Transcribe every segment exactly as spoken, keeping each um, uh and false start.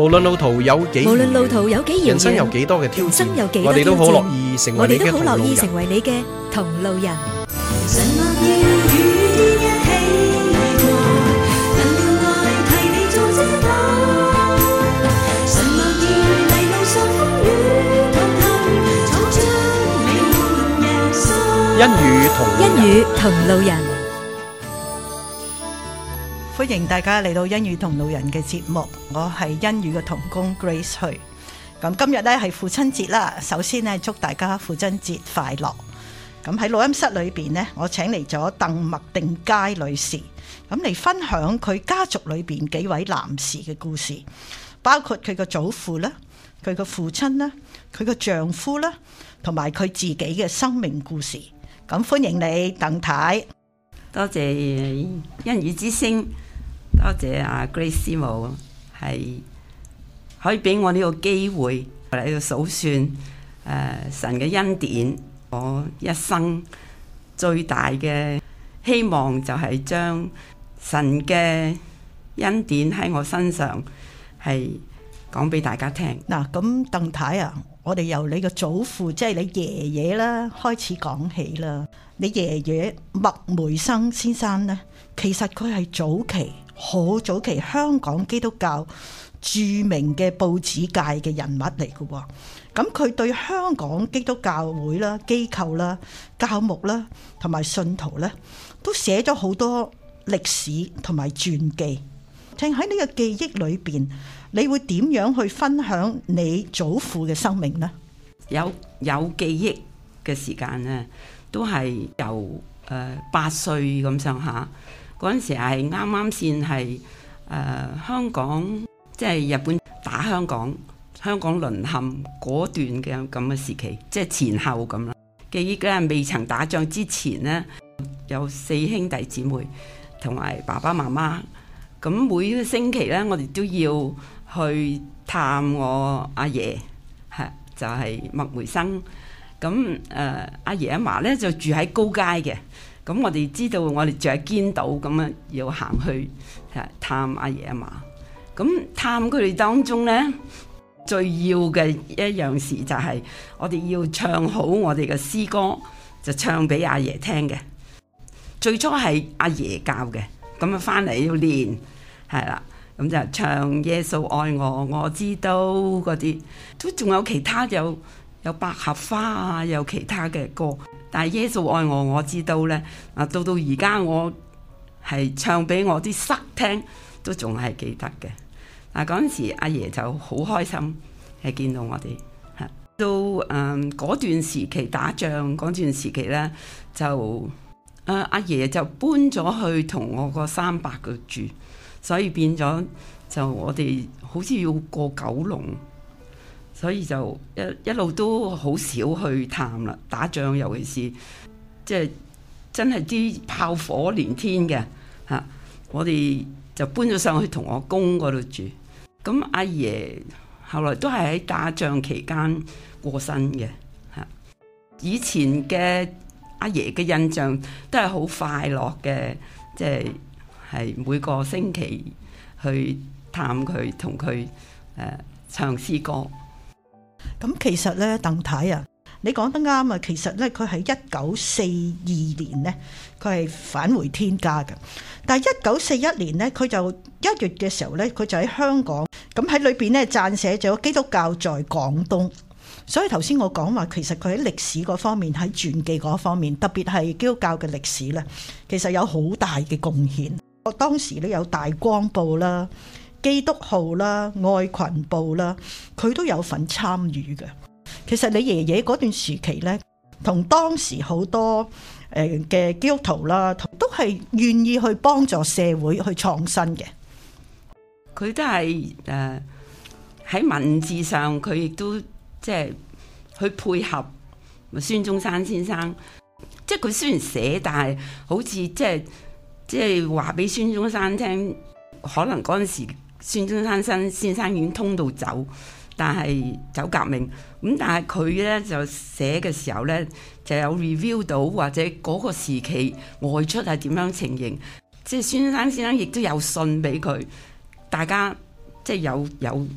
無論路途有幾無論路途有幾遙遠， 人生有幾多嘅挑戰， 人生有幾多我哋都好挑戰樂意成為我哋你嘅都好樂意同路人。 成為你嘅同路人。 常樂意與你一起過，能用愛替你做遮擋。常樂意嚟路上風雨同行，闖出美滿人生。 欣與同路人欣與同路人， 歡迎大家嚟到欣與同路人嘅節目，我係欣與嘅同工 Grace 去。咁今日咧係父親節啦，首先咧祝大家父親節快樂。咁喺錄音室裏邊呢，我請嚟咗鄧麥定佳女士，咁嚟分享佢家族裏邊幾位男士嘅故事，包括佢個祖父啦、佢個父親啦、佢個丈夫啦，同埋佢自己嘅生命故事。咁歡迎你，鄧太。 多謝欣與之聲，多謝阿 Grace 師母，係可以俾我呢個機會嚟到數算誒、呃、神嘅恩典。我一生最大嘅希望就係將神嘅恩典喺我身上係講俾大家聽。 嗱，咁鄧太啊，我哋由你嘅祖父，即係你爺爺啦，開始講起啦。你爺爺麥梅生先生呢，其實佢係早期好早期香港基督教著名嘅報紙界嘅人物嚟嘅喎。咁佢對香港基督教會啦、機構啦、教牧啦同埋信徒咧，都寫咗好多歷史同埋傳記。聽喺呢個記憶裏邊，你會點樣去分享你祖父嘅生命呢？ 有有記憶嘅時間呢，都係由誒八歲咁上下嗰陣時，係啱啱先係誒香港，即係日本打香港。香港淪陷嗰段嘅咁嘅時期，即係前後咁啦。記憶咧，未曾打仗之前呢，有四兄弟姊妹同埋爸爸媽媽。咁每個星期咧，我哋都要去探我阿爺，係就係、是、麥梅生。咁誒、呃，阿爺阿嫲咧就住喺高街嘅。咁我哋知道我哋住喺堅道，咁啊要行去探阿爺阿嫲。咁探佢哋當中咧，最要嘅一樣事就係我哋要唱好我哋嘅詩歌，就唱俾阿爺聽嘅。最初係阿爺教嘅，咁啊翻嚟要練，係啦，咁就唱耶穌愛我，我知道嗰啲，都仲有其他，有有百合花啊，有其他嘅歌。但係耶穌愛我，我知道咧，啊到到而家我係唱俾我啲侄聽，都仲係記得嘅。嗱，嗰陣時阿爺就好開心，係見到我哋嚇。到誒嗰段時期打仗嗰段時期咧，就誒、呃、阿爺就搬咗去同我個三伯嘅住，所以變咗就我哋好似要過九龍，所以就一一路都好少去探啦。打仗尤其是即係真係啲炮火連天嘅嚇，我哋就搬咗上去同我公嗰度住。咁阿爺後來都係喺打仗期間過身嘅嚇。以前嘅阿爺嘅印象都係好快樂嘅，即係係每個星期去探佢，同佢誒唱詩歌。 咁其實咧，鄧太啊，你講得啱啊！其實咧，佢喺一九四二年呢，佢係返回天家嘅。但係一九四一年呢，佢就一月嘅時候咧，佢就喺香港。咁喺裏邊咧，撰寫咗基督教在廣東。所以頭先我講話，其實佢喺歷史嗰方面，喺傳記嗰方面，特別係基督教嘅歷史咧，其實有好大嘅貢獻。我當時咧有大光報啦、基督號啦、愛群報啦，佢都有份參與嘅。其實你爺爺嗰段時期咧，同當時好多誒嘅基督徒啦，都係願意去幫助社會去創新嘅。 佢都係誒喺文字上，佢亦都即係去配合孫中山先生。即係佢雖然寫，但係好似即係即係話俾孫中山聽，可能嗰陣時孫中山先先生已經通到走，但係走革命咁。但係佢咧就寫嘅時候咧，就有 review 到或者嗰個時期外出係點樣情形。即係孫中山先生亦都有信俾佢。大家即係有有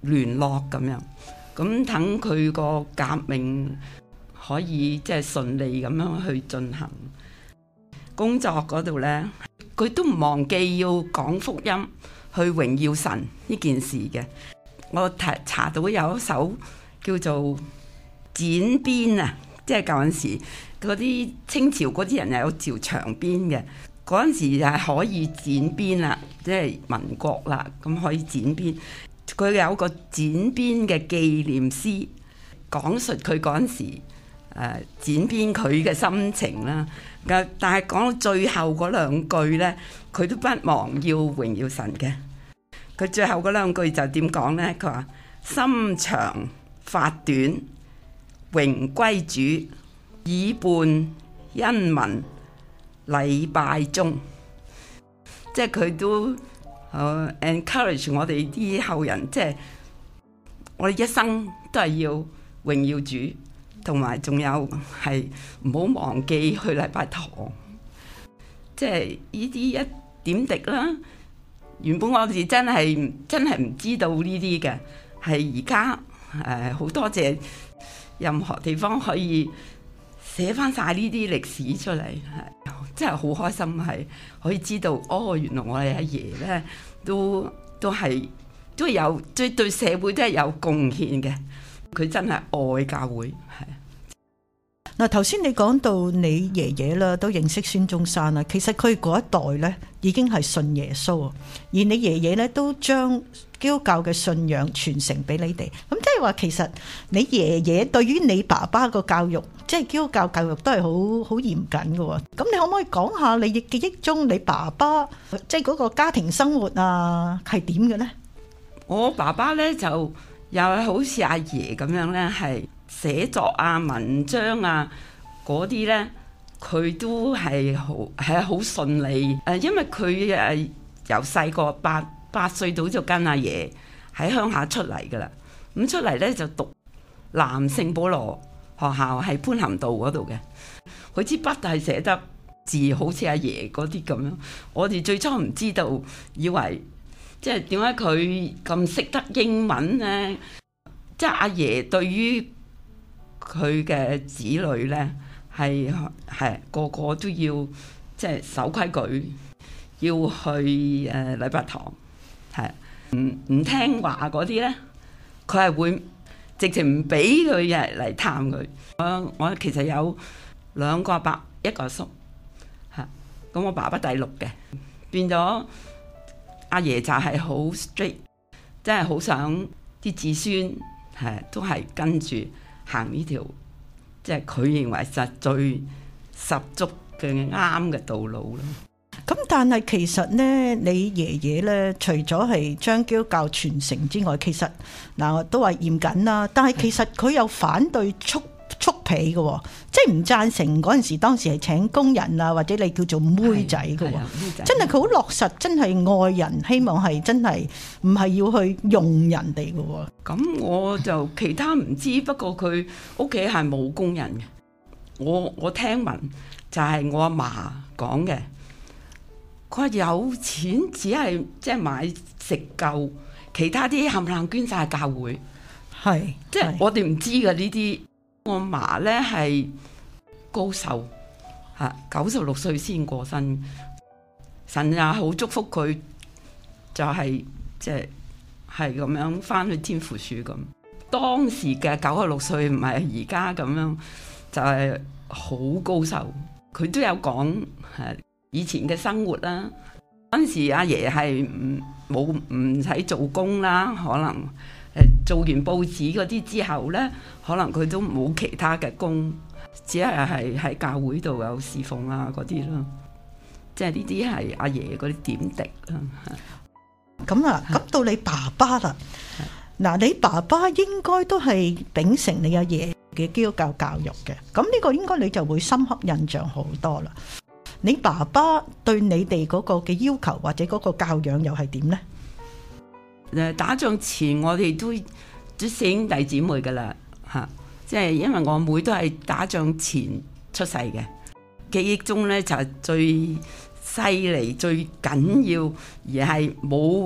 聯絡咁樣，咁等佢個革命可以即係順利咁樣去進行。工作嗰度呢，佢都唔忘記要講福音，去榮耀神呢件事嘅。我查查到有一首叫做剪鞭啊，即係舊陣時嗰啲清朝嗰啲人有條長鞭嘅，嗰陣時就係可以剪鞭啦，即係民國啦，咁可以剪鞭。佢有個剪鞭嘅紀念詩，講述佢嗰陣時誒、呃、剪鞭佢嘅心情啦。但係講到最後嗰兩句呢，佢都不忘要榮耀神嘅。佢最後嗰兩句就點講呢？佢話心長髮短，榮歸主，以伴恩民禮拜中。即係佢都、uh, encourage 我哋啲後人，即係我哋一生都係要榮耀主。同埋仲有係唔好忘記去禮拜堂，即係呢啲一點滴啦。原本我哋真係真係唔知道呢啲嘅，係而家誒好多謝任何地方可以寫翻晒呢啲歷史出嚟，係真係好開心，係可以知道哦，原來我哋阿爺咧都都係都有對對社會都係有貢獻嘅。佢真係愛教會，係。 嗱，頭先你講到你爺爺啦，都認識孫中山啦。其實佢嗰一代咧已經係信耶穌，而你爺爺咧都將基督教嘅信仰傳承俾你哋。咁即係話，其實你爺爺對於你爸爸個教育，即係基督教教育都係好好嚴謹嘅。咁你可唔可以講下你記憶中你爸爸即係嗰個家庭生活啊係點嘅咧？ 我爸爸咧就。又係好似阿爺咁樣咧，係寫作啊、文章啊嗰啲咧，佢都係好係好順利。誒，因為佢誒由細個八八歲到就跟阿爺喺鄉下出嚟噶啦。咁出嚟咧就讀南聖保羅學校，喺潘咸道嗰度嘅。佢支筆係寫得字好似阿爺嗰啲咁樣。我哋最初唔知道，以為。即係點解佢咁識得英文呢？即係阿爺對於佢嘅子女呢，係係個個都要即係守規矩，要去誒、呃、禮拜堂，係唔唔聽話嗰啲呢，佢係會直情唔俾佢嚟嚟探佢。我我其實有兩個阿伯，一個阿叔，嚇咁我爸爸第六嘅，變咗。阿爺就係好 strict， 真係好想啲子孫係都係跟住行呢條，即係佢認為實最十足嘅啱嘅道路咯。 咁但係其實呢，你爺爺呢，除咗係將基督教傳承之外，其實嗱我都話嚴謹啦，但係其實佢又反對蓄蓄婢嘅，即係唔贊成嗰陣時，當時係請工人啊，或者你叫做妹仔嘅，真係佢好落實，真係愛人，希望係真係唔係要去用人哋嘅。 咁我就其他唔知，不過佢屋企係冇工人嘅。我我聽聞就係我阿嫲講嘅，佢話有錢只係即係買食夠，其他啲冚唪唥捐晒教會， 係即係我哋唔知嘅呢啲。我阿嫲咧係高壽嚇，九十六歲先過身，神也好祝福佢，就係即係係咁樣翻去天父樹咁。當時嘅九十六歲唔係而家咁樣，就係、是、好高壽。佢都有講係以前嘅生活啦。嗰陣時阿爺係唔冇唔使做工啦，可能。誒做完報紙嗰啲之後咧，可能佢都冇其他嘅工，只係係喺教會度有侍奉啊嗰啲咯。即係呢啲係阿爺嗰啲點滴啦。 咁啊，咁到你爸爸啦。嗱，你爸爸應該都係秉承你阿爺嘅基督教教育嘅。咁呢個應該你就會深刻印象好多啦。你爸爸對你哋嗰個嘅要求或者嗰個教養又係點咧？ 誒打仗前我哋都都四兄弟姊妹噶啦嚇，即係因為我妹都係打仗前出世嘅，記憶中咧就係最犀利、最緊要而係冇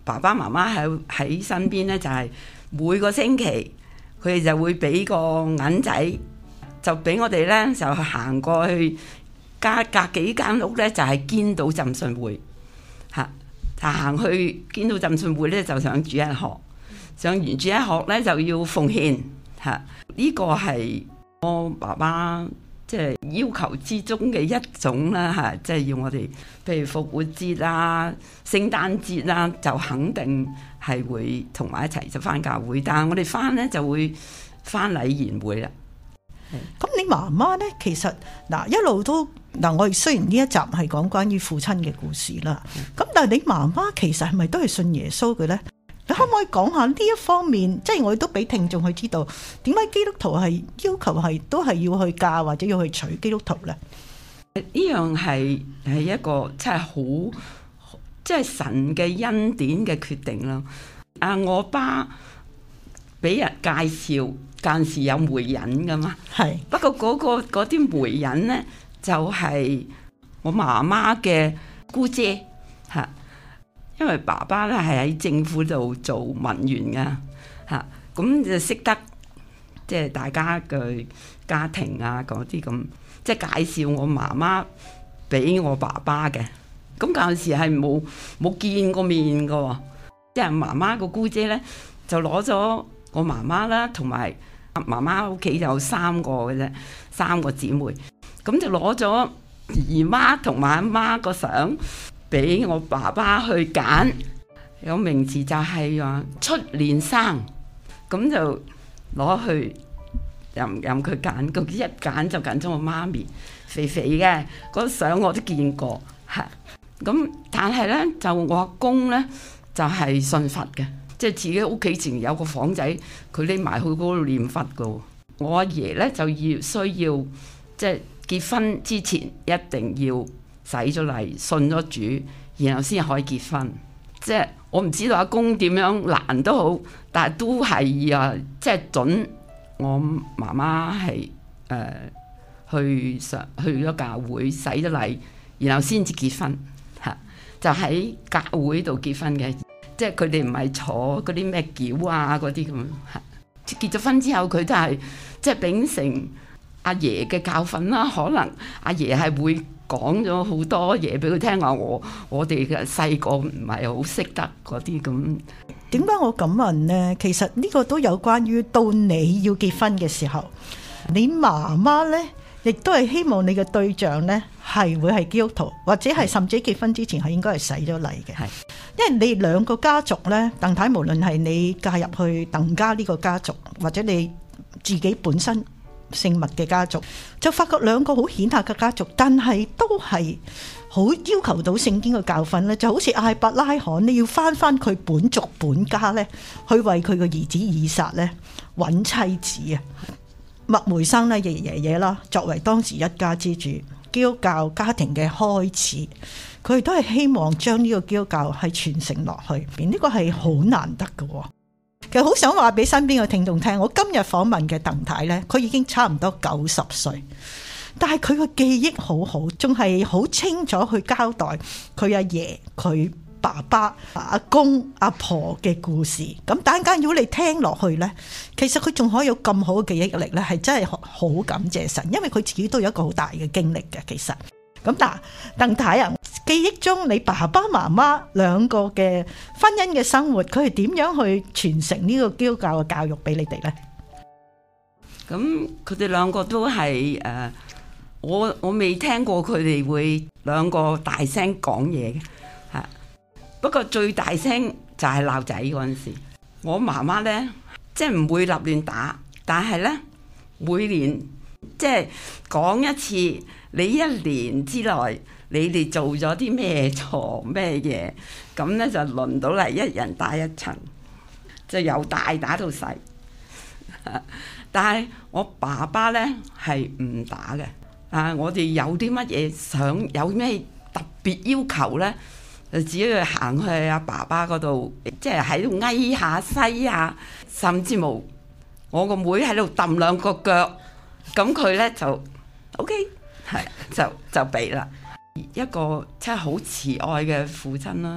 爸爸媽媽喺喺身邊咧，就係、是、每個星期佢哋就會俾個銀仔，就俾我哋咧就行過去隔隔幾間屋咧，就係、是、堅道浸信會嚇，就行去堅道浸信會咧就上主日學，上完主日學咧就要奉獻嚇，呢、這個係我爸爸即係要求之中嘅一種啦嚇，即係要我哋譬如復活節啊、聖誕節啦，就肯定係會同埋一齊就返教會，但係我哋返咧就會返禮賢會啦。 咁你媽媽咧，其實嗱一路都嗱，我哋雖然呢一集係講關於父親嘅故事啦，咁但係你媽媽其實係咪都係信耶穌嘅咧？你可唔可以講下呢一方面？即係我哋都俾聽眾去知道，點解基督徒係要求係都係要去嫁或者要去娶基督徒咧？ 呢樣係係一個真係好即係神嘅恩典嘅決定啦。啊，我爸俾人介紹，間時有媒人噶嘛。係。不過嗰、嗰個嗰啲媒人咧，就係、是、我媽媽嘅姑姐嚇。因為爸爸咧係喺政府度做文員噶嚇，咁就識得即係大家嘅家庭啊嗰啲咁，即係介紹我媽媽俾我爸爸嘅。咁嗰陣時係冇冇見過面噶喎，即係媽媽個姑姐咧就攞咗我媽媽啦，同埋媽媽屋企有三個嘅啫，三個姊妹，咁就攞咗姨媽同埋阿媽個相俾我爸爸去揀，有名字就係話出年生，咁就攞去任任佢揀，佢一揀就揀咗我媽咪，肥肥嘅嗰相我都見過嚇。咁但係咧就我阿公咧就係、是、信佛嘅，即係自己屋企前有個房仔，佢匿埋去嗰度念佛噶。我阿爺咧就要需要即係結婚之前一定要洗咗禮，信咗主，然後先可以結婚。即係我唔知道阿公點樣難都好，但係都係啊，即係準我媽媽係誒去上去咗教會洗咗禮，然後先至結婚嚇，就喺教會度結婚嘅。即係佢哋唔係坐嗰啲咩轎啊嗰啲咁嚇。結咗婚之後，佢都係即係秉承阿爺嘅教訓啦。可能阿爺係會講咗好多嘢俾佢聽，話我我哋嘅細個唔係好識得嗰啲咁。 點解我咁問呢？其實呢個都有關於到你要結婚嘅時候，你媽媽呢亦都係希望你嘅對象呢係會係基督徒，或者係甚至結婚之前係應該係洗咗禮嘅。係，因為你兩個家族呢，鄧太無論係你嫁入去鄧家呢個家族，或者你自己本身姓麥嘅家族，就發覺兩個好顯赫嘅家族，但係都係好要求到聖經嘅教訓咧，就好似亞伯拉罕，你要翻翻佢本族本家咧，去為佢個兒子以撒咧揾妻子啊。麥梅生咧，爺爺爺啦，作為當時一家之主，基督教家庭嘅開始，佢哋都係希望將呢個基督教係傳承落去，呢個係好難得嘅。其實好想話俾身邊嘅聽眾聽，我今日訪問嘅鄧太呢，佢已經差唔多九十歲，但係佢個記憶好好，仲係好清楚去交代佢阿爺、佢爸爸、阿公、阿婆嘅故事。咁但係如果你聽落去呢，其實佢仲可以有咁好嘅記憶力呢，係真係好感謝神，因為佢自己都有一個好大嘅經歷嘅。其實咁嗱，鄧太啊，記憶中你爸爸媽媽兩個嘅婚姻嘅生活，佢係點樣去傳承呢個基督教嘅教育俾你哋呢？ 咁佢哋兩個都係誒、呃，我我未聽過佢哋會兩個大聲講嘢嘅嚇。不過最大聲就係鬧仔嗰陣時，我媽媽咧即係唔會立亂打，但係咧每年即係講一次。你一年之內，你哋做咗啲咩錯咩嘢？咁咧就輪到嚟一人打一層，就由大打到細。但係我爸爸咧係唔打嘅。啊，我哋有啲乜嘢想有咩特別要求咧，就只要行去阿爸爸嗰度，即係喺度嗌下西啊，甚至冇我個妹喺度揼兩個腳，咁佢咧就 OK。係就就俾啦，一個真係好慈愛嘅父親啦，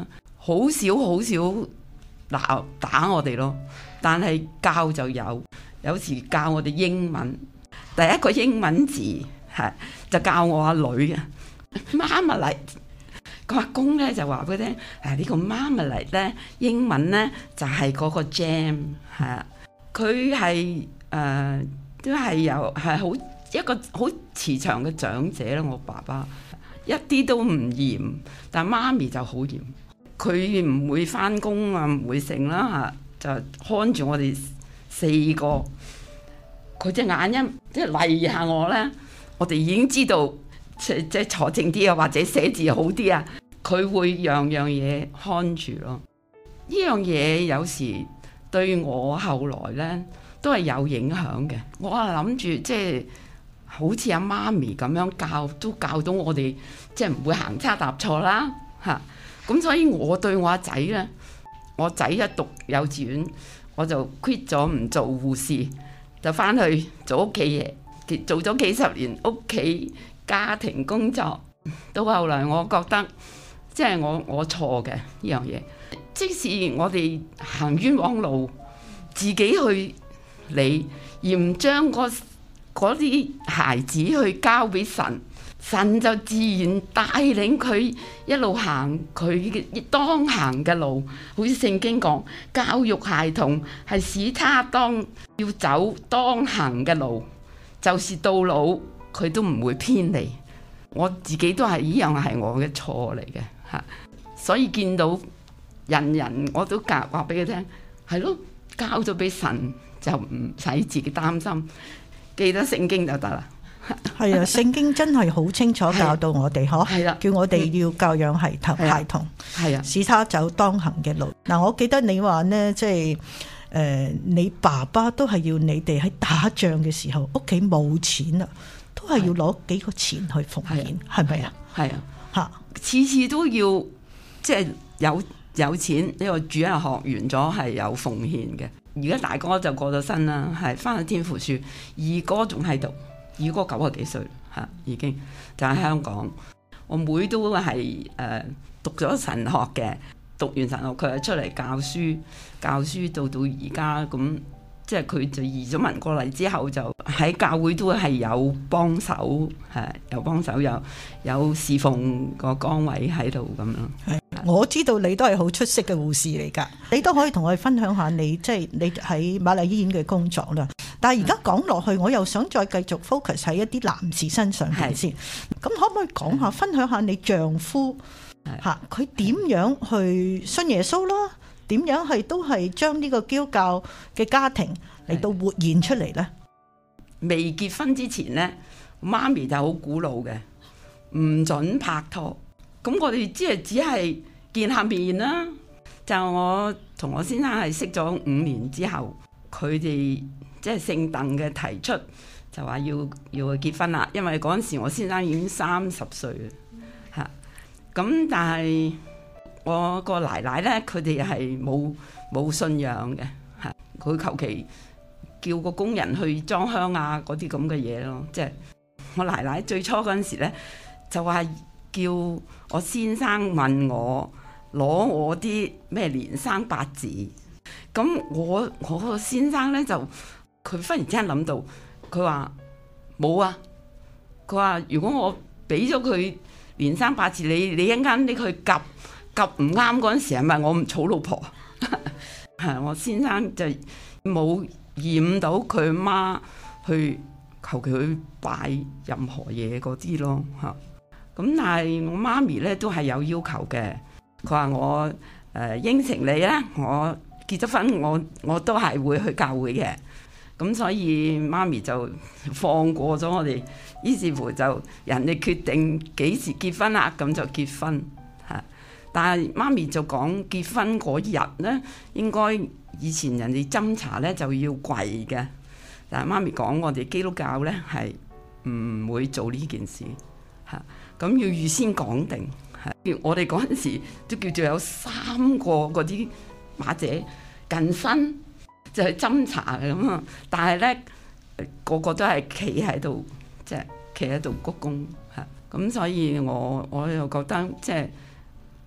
好少好少鬧打我哋咯，但係教就有，有時教我哋英文，第一個英文字係就教我阿女嘅媽咪嚟。個阿公咧就話俾佢聽，誒呢個媽咪嚟咧英文咧就係嗰個 jam 係啊，佢係誒都係有係好一個好慈祥嘅長者啦。我爸爸一啲都唔嚴，但媽咪就好嚴。佢唔會返工啊，唔會剩啦嚇，就看住我哋四個。佢隻眼一即係嚟下我咧，我哋已經知道。即即坐正啲啊，或者寫字好啲啊，佢會樣樣嘢看住咯。呢樣嘢有時對我後來咧都係有影響嘅。我係諗住即係好似阿媽咪咁樣教，都教到我哋即係唔會行差踏錯啦嚇。咁所以我對我阿仔咧，我仔一讀幼稚園，我就 quit 咗唔做護士，就翻去做屋企嘢，做咗幾十年屋企家庭工作，到後來我覺得即係我我錯嘅呢樣嘢。即使我哋行冤枉路，自己去理，而唔將嗰啲孩子去交俾神，神就自然帶領佢一路行佢嘅當行嘅路。好似聖經講，教育孩童係使他當要走當行嘅路，就是到老佢都唔會偏離。我自己都係呢樣係我嘅錯嚟嘅嚇，所以見到人人我都教話俾佢聽，係咯，交咗俾神就唔使自己擔心，記得聖經就得啦。 係啊，聖經真係好清楚教導我哋嗬， 係啦， 叫我哋要教養孩童，孩童係啊， 使他走當行嘅路。嗱，我記得你話呢，即係。誒、呃，你爸爸都係要你哋喺打仗嘅時候，屋企冇錢啊，都係要攞幾個錢去奉獻，係咪啊？係啊，嚇， 次次都要即係有有錢。呢個主日學完咗係有奉獻嘅。而家大哥就過咗身啦，係翻去天父樹，二哥仲喺度，二哥九十幾歲嚇，已經就喺香港。我妹都係誒、呃、讀咗神學嘅。讀完神學佢就出嚟教書，教書到到而家咁，即係佢就移咗民過嚟之後，就喺教會都係有幫手，係有幫手，有有侍奉個崗位喺度咁咯。係， 我知道你都係好出色嘅護士嚟㗎，你都可以同我哋分享下你即係、就是、你喺瑪麗醫院嘅工作啦。但係而家講落去，我又想再繼續 focus 喺一啲男士身上邊先。咁可唔可以講下，分享下你丈夫？嚇，佢點樣去信耶穌啦？點樣係都係將呢個基督教嘅家庭嚟到活現出嚟呢？ 未結婚之前呢，媽咪就好古老嘅，唔准拍拖。咁我哋即係只係見下面啦。就我同我先生係識咗五年之後，佢哋即係姓鄧嘅提出就話要要結婚啦。因為嗰陣時我先生已經三十歲啦。咁但係我個奶奶咧，佢哋係冇冇信仰嘅，係佢求其叫個工人去裝香啊嗰啲咁嘅嘢咯。即係我奶奶最初嗰陣時咧，就話叫我先生問我攞我啲咩年生八字。咁我我個先生咧就佢忽然之間諗到，佢話冇啊。佢話如果我俾咗佢年生八字，你你一陣間拎佢夾夾唔啱嗰陣時，係咪我唔娶老婆？係我先生就冇染到佢媽去求其去拜任何嘢嗰啲咯嚇。咁但係我媽咪咧都係有要求嘅。佢話我誒、呃、應承你咧，我結咗婚我我都係會去教會嘅。咁所以媽咪就放過咗我哋，於是乎就人哋決定幾時結婚啦，咁就結婚嚇。但係媽咪就講結婚嗰日咧，應該以前人哋斟茶咧就要跪嘅，但係媽咪講我哋基督教咧係唔會做呢件事嚇，咁要預先講定係。我哋嗰陣時都叫做有三個嗰啲馬姐近身。就係斟茶嘅咁啊！但係咧個個都係企喺度，即係企喺度鞠躬嚇。咁所以我我又覺得即係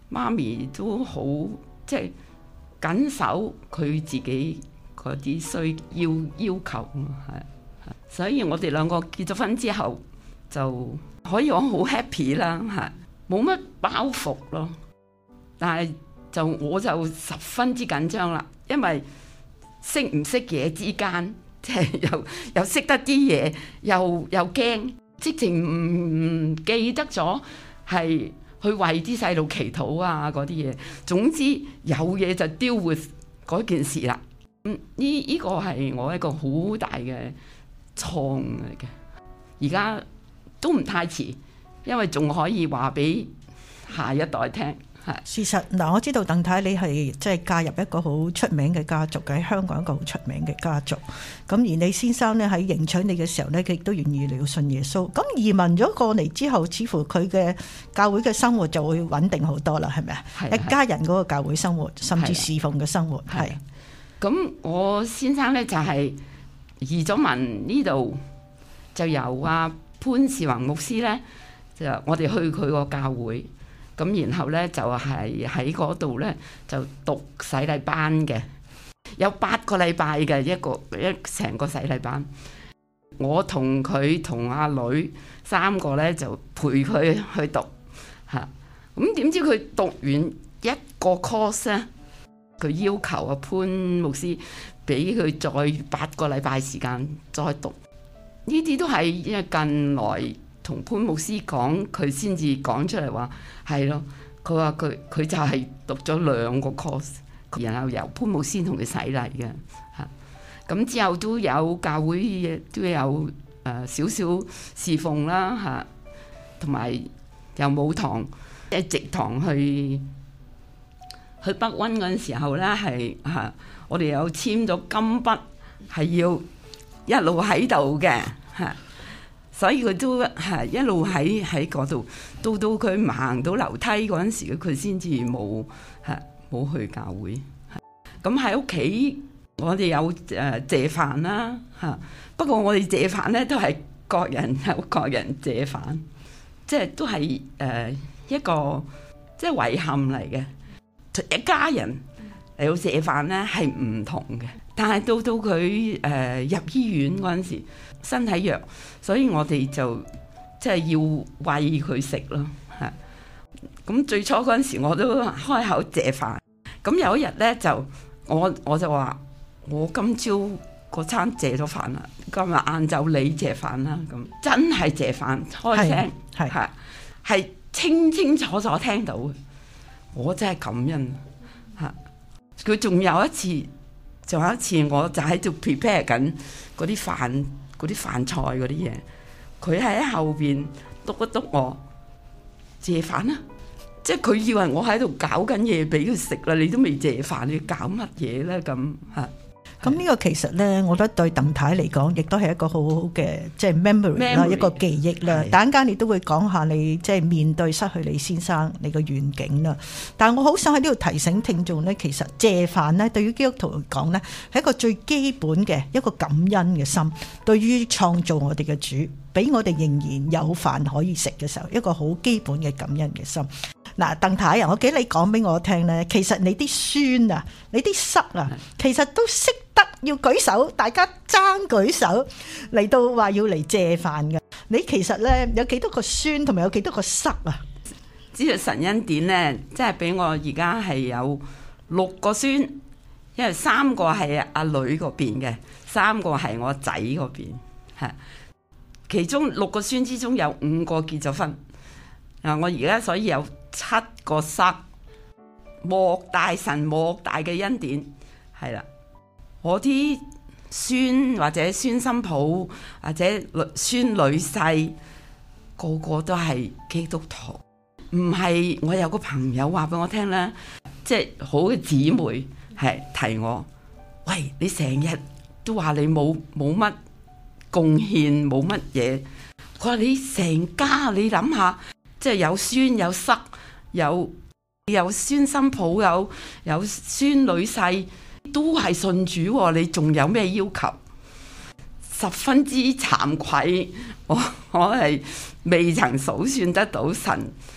媽咪都好即係緊守佢自己嗰啲需要要求，係，所以我哋兩個結咗婚之後就可以講好 happy 啦，係冇乜包袱咯。但係就我就十分之緊張啦，因為識唔識嘢之間，即係又又識得啲嘢，又又驚，即情唔記得咗係去為啲細路祈禱啊嗰啲嘢。總之有嘢就 deal with 嗰件事啦。嗯，呢呢個係我一個好大嘅錯誤嚟嘅。而家都唔太遲，因為仲可以話俾下一代聽。 事實嗱，我知道鄧太你係即係嫁入一個好出名嘅家族，喺香港一個好出名嘅家族。咁而你先生咧喺迎娶你嘅時候咧，佢亦都願意嚟到信耶穌。咁移民咗過嚟之後，似乎佢嘅教會嘅生活就會穩定好多啦，係咪啊？一家人嗰個教會生活，甚至侍奉嘅生活係。 咁我先生咧就係移咗民呢度，就由阿潘士宏牧師咧，就我哋去佢個教會。咁然後咧就係喺嗰度咧就讀洗禮班嘅，有八個禮拜嘅一個一成個洗禮班。我同佢同阿女三個咧就陪佢去讀嚇。咁點知佢讀完一個 course 咧，佢要求阿潘牧師俾佢再八個禮拜時間再讀。呢啲都係因為近來同潘牧師講，佢先至講出嚟話係咯。佢話佢佢就係讀咗兩個 course， 然後由潘牧師同佢洗禮嘅嚇。咁之後都有教會都有誒少少侍奉啦嚇，同埋又冇堂即係直堂去去北溫嗰陣時候咧係嚇，我哋有簽咗金筆係要一路喺度嘅嚇。所以佢都係一路喺喺嗰度，到到佢唔行到樓梯嗰陣時，佢先至冇係冇去教會。咁喺屋企，我哋有誒謝飯啦嚇。不過我哋謝飯咧都係各人有各人謝飯，即係都係誒、呃、一個即係遺憾嚟嘅。一家人嚟到謝飯咧係唔同嘅，但係到到佢誒、呃、入醫院嗰陣時，身體弱，所以我哋就即係要餵佢食咯嚇。咁最初嗰陣時我都開口謝飯，咁有一日咧就我我就話我今朝嗰餐謝咗飯啦，今日晏晝你謝飯啦，咁真係謝飯開聲係係係清清楚楚聽到嘅，我真係感恩嚇。佢仲有一次，仲有一次我就喺度 prepare 緊嗰啲飯。嗰啲飯菜嗰啲嘢，佢喺後邊督一督我謝飯啦，即係佢以為我喺度搞緊嘢俾佢食啦，你都未謝飯，你搞乜嘢咧咁嚇？ 咁呢個其實咧，我覺得對鄧太嚟講，亦都係一個好好嘅即係 memory 啦，一個記憶啦。等陣間你都會講下你即係面對失去你先生你個願景啦。但係我好想喺呢度提醒聽眾咧，其實謝飯咧對於基督徒嚟講咧係一個最基本嘅一個感恩嘅心，對於創造我哋嘅主，俾我哋仍然有飯可以食嘅時候，一個好基本嘅感恩嘅心。嗱，鄧太啊，我記得你講俾我聽咧，其實你啲孫啊，你啲侄啊，其實都識得要舉手，大家爭舉手嚟到話要嚟謝飯嘅。你其實咧有幾多個孫，同埋有幾多個侄啊？ 知道神恩典咧，即係俾我而家係有六個孫，因為三個係阿女嗰邊嘅，三個係我仔嗰邊，係其中六個孫之中有五個結咗婚。啊，我而家所以有七個侄，莫大神莫大嘅恩典，係啦。我啲孫或者孫心抱或者孫女婿，個個都係基督徒。唔係我有個朋友話俾我聽咧，即係好嘅姊妹係提我，喂，你成日都話你冇冇乜貢獻，冇乜嘢。佢話你成家，你諗下。即係有孫有侄有有孫心抱有有孫女婿都係信主喎，你仲有咩要求？十分之慚愧，我我係未曾數算得到神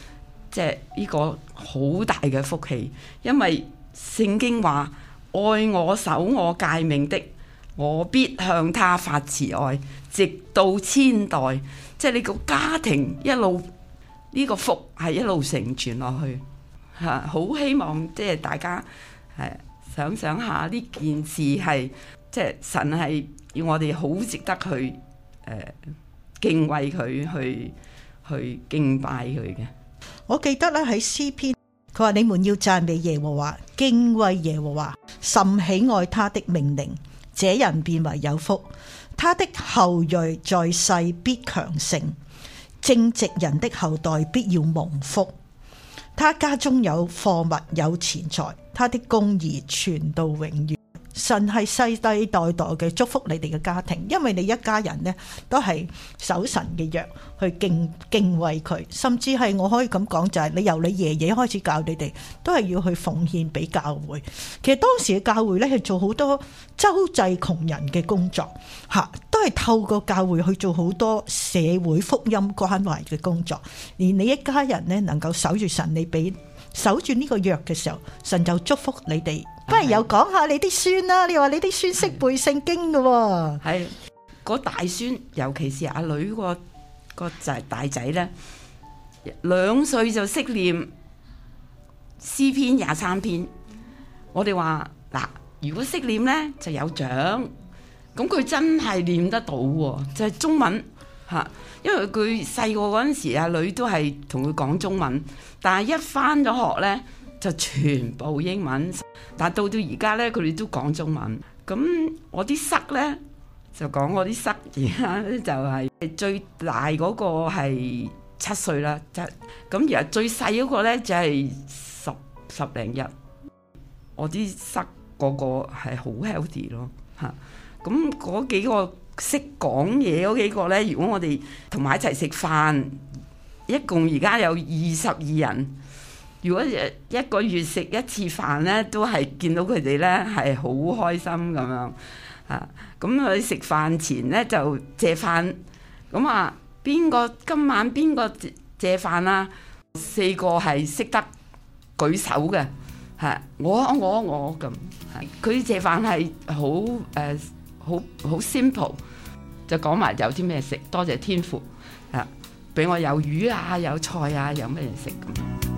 即係呢個好大嘅福氣，因為聖經話愛我守我誡命的，我必向他發慈愛，直到千代。即係你個家庭一路呢個福係一路承傳落去嚇，好希望即係大家係想想下呢件事係即係神係要我哋好值得去誒、呃、敬畏佢，去去敬拜佢嘅。 我記得咧喺詩篇，佢話你們要讚美耶和華，敬畏耶和華，甚喜愛他的命令，這人便為有福。他的後裔在世必強盛，正直人的後代必要蒙福。他家中有貨物有錢財，他的公義傳到永遠。神係世世代代嘅祝福你哋嘅家庭，因為你一家人呢都係守神嘅約，去敬敬畏佢，甚至係我可以咁講，就係你由你爺爺開始教你哋，都係要去奉獻俾教會。其實當時嘅教會呢係做好多周濟窮人嘅工作，吓都係透過教會去做好多社會福音關懷嘅工作。而你一家人呢能夠守住神你俾守住呢個約嘅時候，神就祝福你哋。不如又講下你啲孫啦，你話你啲孫識背聖經嘅喎， 係嗰大孫，尤其是阿女個個仔大仔咧，兩歲就識念詩篇廿三篇。我哋話嗱，如果識念咧就有獎，咁佢真係念得到喎，就係中文嚇。因為佢細個嗰陣時，阿女都係同佢講中文，但係一返咗學咧，就全部英文，但係到到而家咧，佢哋都講中文。咁我啲侄咧就講我啲侄，而家就係最大嗰個係七歲啦，即咁而最細嗰個咧就係十十零日。我啲侄個個係好 healthy 咯嚇。咁嗰幾個識講嘢嗰幾個咧，如果我哋同埋一齊食飯，一共而家有二十二人。如果一個月食一次飯咧，都係見到佢哋咧係好開心咁樣啊！咁佢食飯前咧就借飯，咁啊邊個今晚邊個借借飯啊？四個係識得舉手嘅，係我我我咁。佢借飯係好誒好好 simple， 就講埋有啲咩食，多謝天父啊，俾我有魚啊，有菜啊，有咩嘢食咁。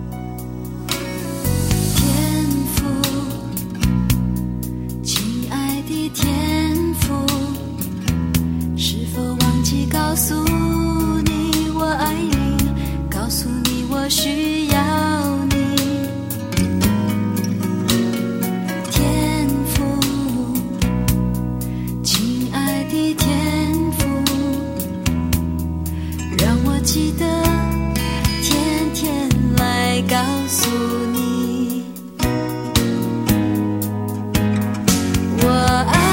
天父，是否忘記告訴你我愛你，告訴你我需要你？天父，親愛的天父，讓我記得天天來告訴你，我愛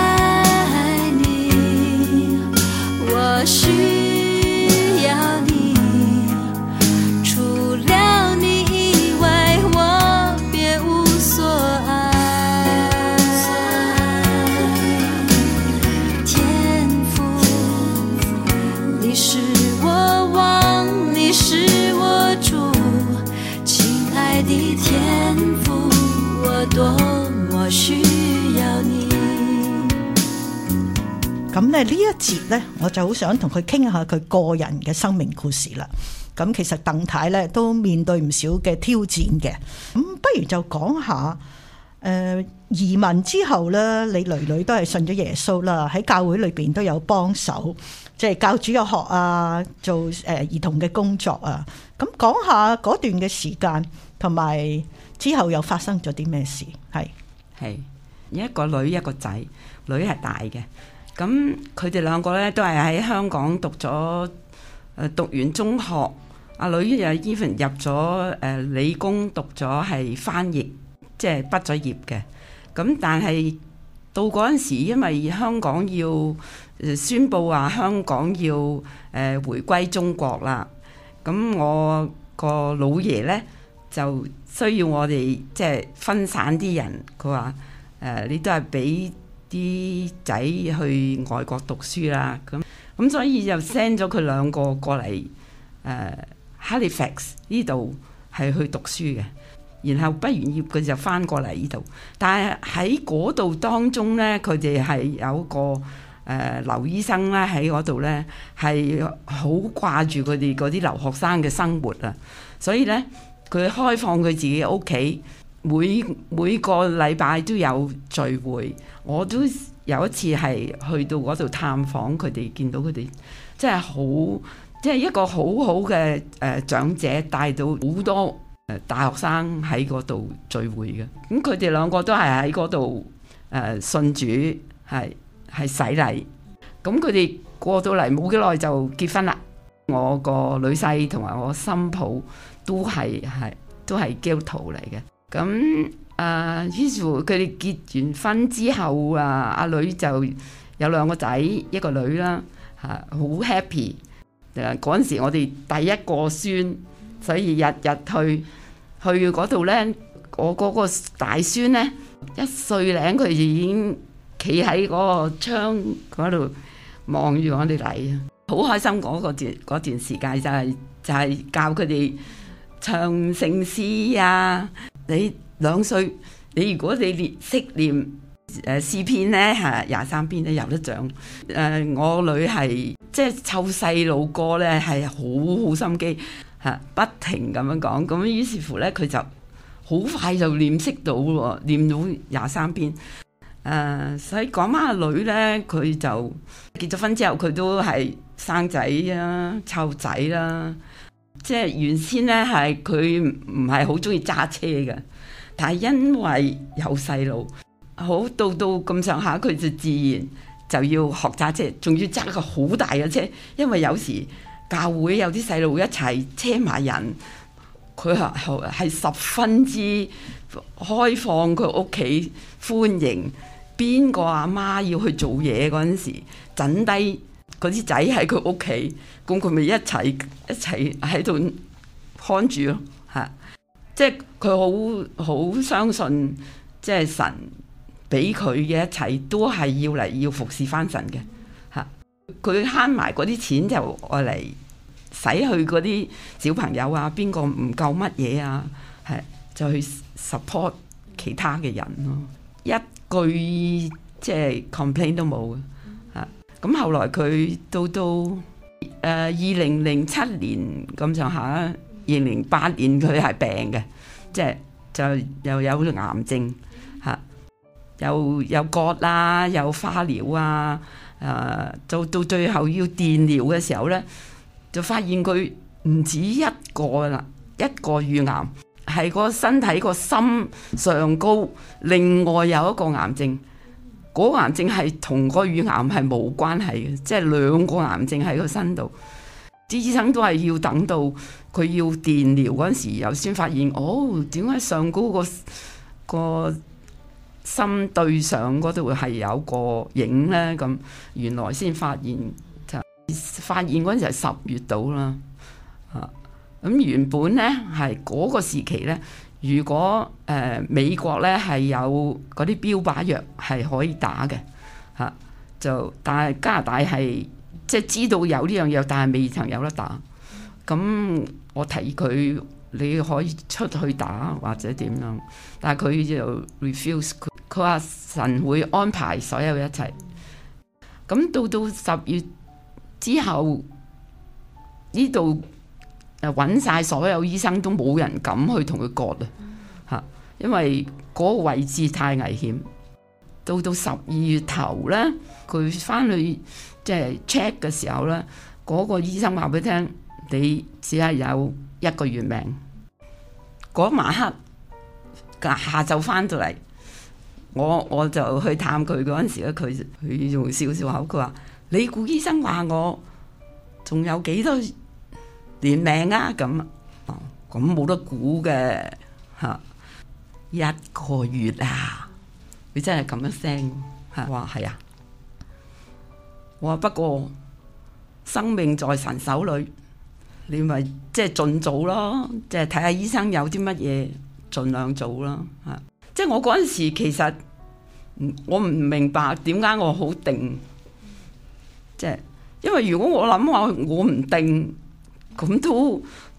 需要你，除了你以外，我別無所愛。天父，你是我王，你是我主，親愛的天父，我多麼需要你。 咁咧呢一節呢，我就好想同佢傾下佢個人嘅生命故事啦。咁其實鄧太呢都面對唔少嘅挑戰嘅。咁不如就講下誒、呃、移民之後呢，你女女都係信咗耶穌啦，喺教會裏邊都有幫手，即係教主日學啊，做誒兒童嘅工作啊。咁講下嗰段嘅時間，同埋之後又發生咗啲咩事？係係一個女一個仔，女係大嘅。咁佢哋兩個咧都係喺香港讀咗誒讀完中學，阿女又 even 入咗誒、呃、理工讀咗係翻譯，即係畢咗業嘅。咁但係到嗰陣時，因為香港要誒宣佈話香港要誒、呃、回歸中國啦，咁我個老爺咧就需要我哋即係分散啲人，佢話誒你都係俾啲仔去外國讀書啦，咁咁所以就 send 咗佢兩個過嚟誒 Halifax 呢度係去讀書嘅，然後畢完業佢就翻過嚟呢度。但係喺嗰度當中咧，佢哋係有個誒、呃、劉醫生咧喺嗰度咧，係好掛住佢哋嗰啲留學生嘅生活啊，所以咧佢開放佢自己屋企，每每個禮拜都有聚會。我都有一次係去到嗰度探訪佢哋，見到佢哋即係好，即係一個好好嘅誒長者帶到好多誒大學生喺嗰度聚會嘅。咁佢哋兩個都係喺嗰度誒信主，係係洗禮。咁佢哋過到嚟冇幾耐就結婚啦。我個女婿同埋我新抱都係係都係基督徒嚟嘅。咁啊，於是乎佢哋結完婚之後啊，阿女就有兩個仔一個女啦，嚇好 happy。誒嗰陣時我哋第一個孫，所以日日去去嗰度咧，我嗰個大孫咧一歲零佢就已經企喺嗰個窗嗰度望住我哋嚟，好開心。嗰個段嗰段時間就係就係教佢哋唱聖詩啊。你兩歲，你如果你練識念誒詩篇咧，係廿三篇咧有得獎。誒、呃、我女係即係湊細路歌咧，係好好心機嚇，不停咁樣講。咁於是乎咧，佢就好快就念識到喎，念到廿三篇。誒、呃，所以講翻阿女咧，佢就結咗婚之後，佢都係生仔啊，湊仔啦。即係原先咧係佢唔係好中意揸車嘅，但係因為有細路，好到到咁上下，佢就自然就要學揸車，仲要揸個好大嘅車。因為有時教會有啲細路一齊車埋人，佢係係十分之開放，佢屋企歡迎邊個阿媽要去做嘢嗰陣時，整低嗰啲仔喺佢屋企，咁佢咪一齊一齊喺度看住咯嚇。即係佢好好相信，即係神俾佢嘅一切都係要嚟要服侍翻神嘅嚇。佢慳埋嗰啲錢就愛嚟使去嗰啲小朋友啊，邊個唔夠乜嘢啊，係就去 support 其他嘅人咯。一句即係 complain 都冇嘅嚇。咁後來佢到到誒二零零七年咁上下，二零零八年佢係病嘅，即係就又有癌症嚇，又有割啦，有化療啊，誒到到最後要電療嘅時候咧，就發現佢唔止一個啦，一個乳癌係個身體個心上高，另外有一個癌症。嗰個癌症係同個乳癌係冇關係嘅，即係兩個癌症喺個身度。啲醫生都係要等到佢要電療嗰陣時，又先發現哦，點解上高個個心對上嗰度係有個影咧？咁原來先發現就發現嗰陣時係十月到啦。啊，咁原本咧係嗰個時期咧。如果誒、呃、美國咧係有嗰啲標靶藥係可以打嘅嚇、啊，就但係加拿大係即係知道有呢樣藥，但係未曾有得打。咁我提佢你可以出去打或者點樣，但係佢就 refuse。佢佢話神會安排所有一切。咁到到十月之後呢度。誒揾晒所有醫生都冇人敢去同佢割啊嚇，因為嗰個位置太危險。到到十二月頭咧，佢翻去即係 check 嘅時候咧，嗰、嗰個醫生話俾佢聽，你只係有一個月命。嗰晚黑下晝翻到嚟，我我就去探佢嗰陣時咧，佢佢用笑笑口，佢話：你估醫生話我仲有幾多年命啊？咁咁冇得估嘅嚇，一個月啊！佢真係咁一聲嚇，話係啊！我話不過生命在神手裏，你咪即係盡早咯，即係睇下醫生有啲乜嘢，盡量做咯嚇。即係我嗰陣時其實我唔明白點解我好定，即係因為如果我諗話我唔定。咁都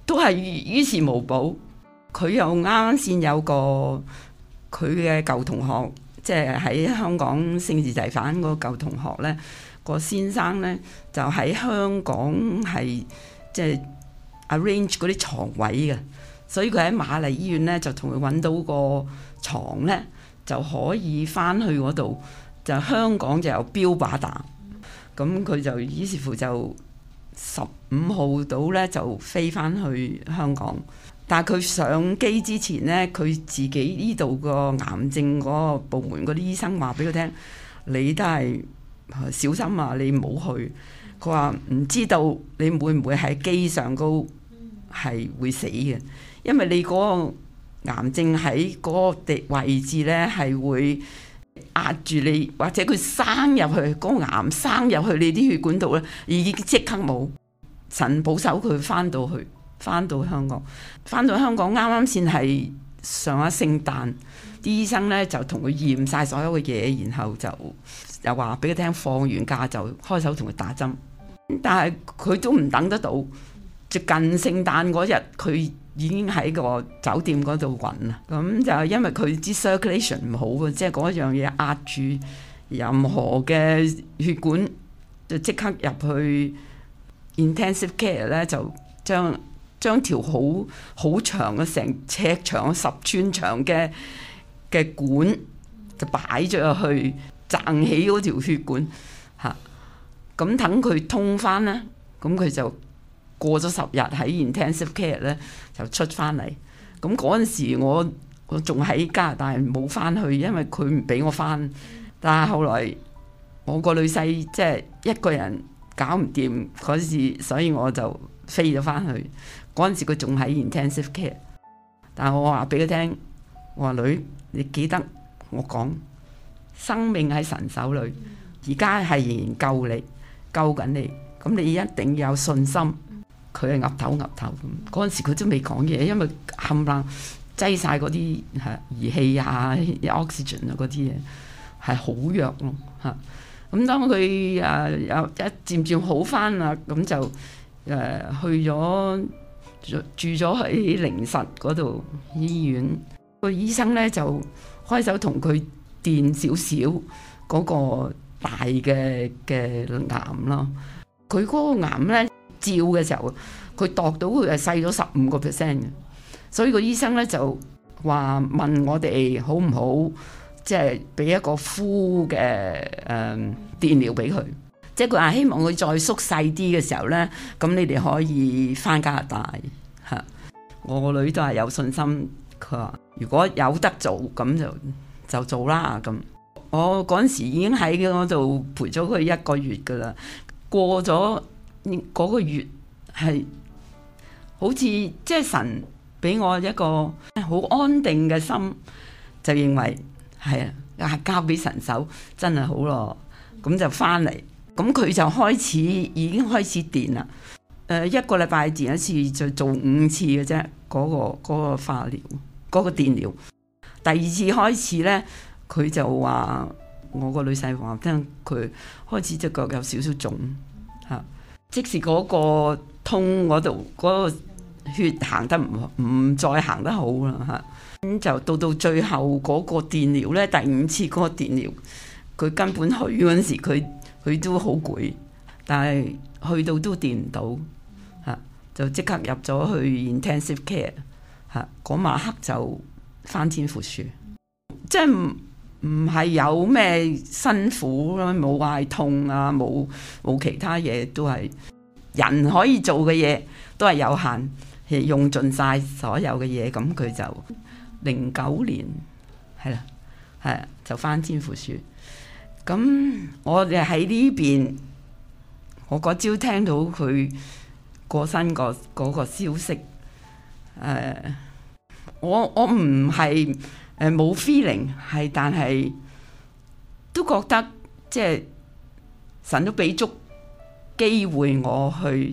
都係於事無補。佢又啱啱先有個佢嘅舊同學，即係喺香港聖士提反嗰個舊同學咧，個先生咧就喺香港係即係 arrange 嗰啲床位嘅，所以佢喺瑪麗醫院咧就同佢揾到個床咧，就可以翻去嗰度，就香港就有標靶打，咁佢就於是乎就十五號到咧就飛翻去香港。但係佢上機之前咧，佢自己呢度個癌症嗰個部門嗰啲醫生話俾佢聽，你都係小心啊，你唔好去。佢話唔知道你會唔會喺機上高係會死嘅，因為你嗰個癌症喺嗰個地位置咧係會壓住你，或者佢生入去嗰、嗰個癌生入去你啲血管度咧，已經即刻冇。神保守佢翻到去。翻到香港，翻到香港啱啱先係上咗聖誕，啲醫生咧就同佢驗晒所有嘅嘢，然後就又話俾佢聽放完假就開手同佢打針。但係佢都唔等得到，就近聖誕嗰日佢已經喺個酒店嗰度暈啦。咁就因為佢啲 circulation 唔好嘅，即係嗰樣嘢壓住任何嘅血管，就即刻入去 intensive care 咧，就將將條好好長嘅成尺長十寸長嘅嘅管就擺咗入去，撐起嗰條血管嚇，咁等佢通翻咧，咁佢就過咗十日喺 intensive care 咧就出翻嚟。咁嗰陣時我我仲喺加拿大冇翻去，因為佢唔俾我翻。但係後來我個女婿即係一個人搞唔掂嗰時，所以我就飛咗翻去。嗰陣時佢仲喺 intensive care， 但係我話俾佢聽，我話女，你記得我講，生命喺神手裏，而家係仍然救你，救緊你，咁你一定要有信心。佢係岌頭岌頭咁，嗰陣時佢都未講嘢，因為冚唪唥擠晒嗰啲係儀器啊、oxygen 啊嗰啲嘢係好弱咯嚇。咁當佢誒有一漸漸好翻啦，咁就誒、呃、去咗。住咗喺靈實嗰度醫院，個醫生咧就開手同佢電少少嗰個大嘅嘅癌咯。佢嗰個癌咧照嘅時候，佢度到佢係細咗十五個 percent 嘅，所以個醫生咧就話問我哋好唔好，即係俾一個敷嘅誒電療俾佢。即係佢話希望佢再縮細啲嘅時候咧，咁你哋可以返加拿大嚇。我個女都係有信心，佢話如果有得做咁就就做啦咁。我嗰陣時已經喺嗰度陪咗佢一個月噶啦，過咗嗰個月係好似即係神俾我一個好安定嘅心，就認為係啊，交俾神手真係好咯，咁就返嚟。咁佢就開始已經開始電啦，誒、呃、一個禮拜電一次，就做五次嘅啫，嗰、嗰個嗰、嗰個化療，嗰、嗰個電療。第二次開始咧，佢就話我個女婿話聽佢開始隻腳有少少腫嚇，即使嗰個通嗰度嗰個血行得唔唔再行得好啦嚇，咁就到到最後嗰個電療咧，第五次嗰個電療，佢根本去嗰陣時佢。佢都好攰，但係去到都電唔到嚇，就即刻入咗去 intensive care 嚇，嗰晚黑就翻天覆樹，即係唔唔係有咩辛苦啦，冇話痛啊，冇冇其他嘢，都係人可以做嘅嘢都係有限，係用盡晒所有嘅嘢，咁佢就零九年係啦，係就翻天覆樹。咁我哋喺呢邊，我嗰朝聽到佢過身個嗰個消息，誒、呃，我我唔係誒冇 feeling，係但係都覺得即係神都俾足機會我去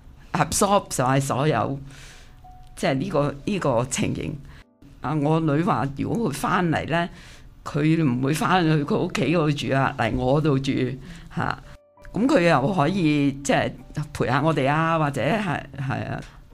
absorb 晒所有，即係呢個呢個情形。啊，我女話如果佢翻嚟咧。佢唔會翻去佢屋企嗰度住啊，嚟我度住嚇。咁佢又可以即係陪下我哋啊，或者係係啊。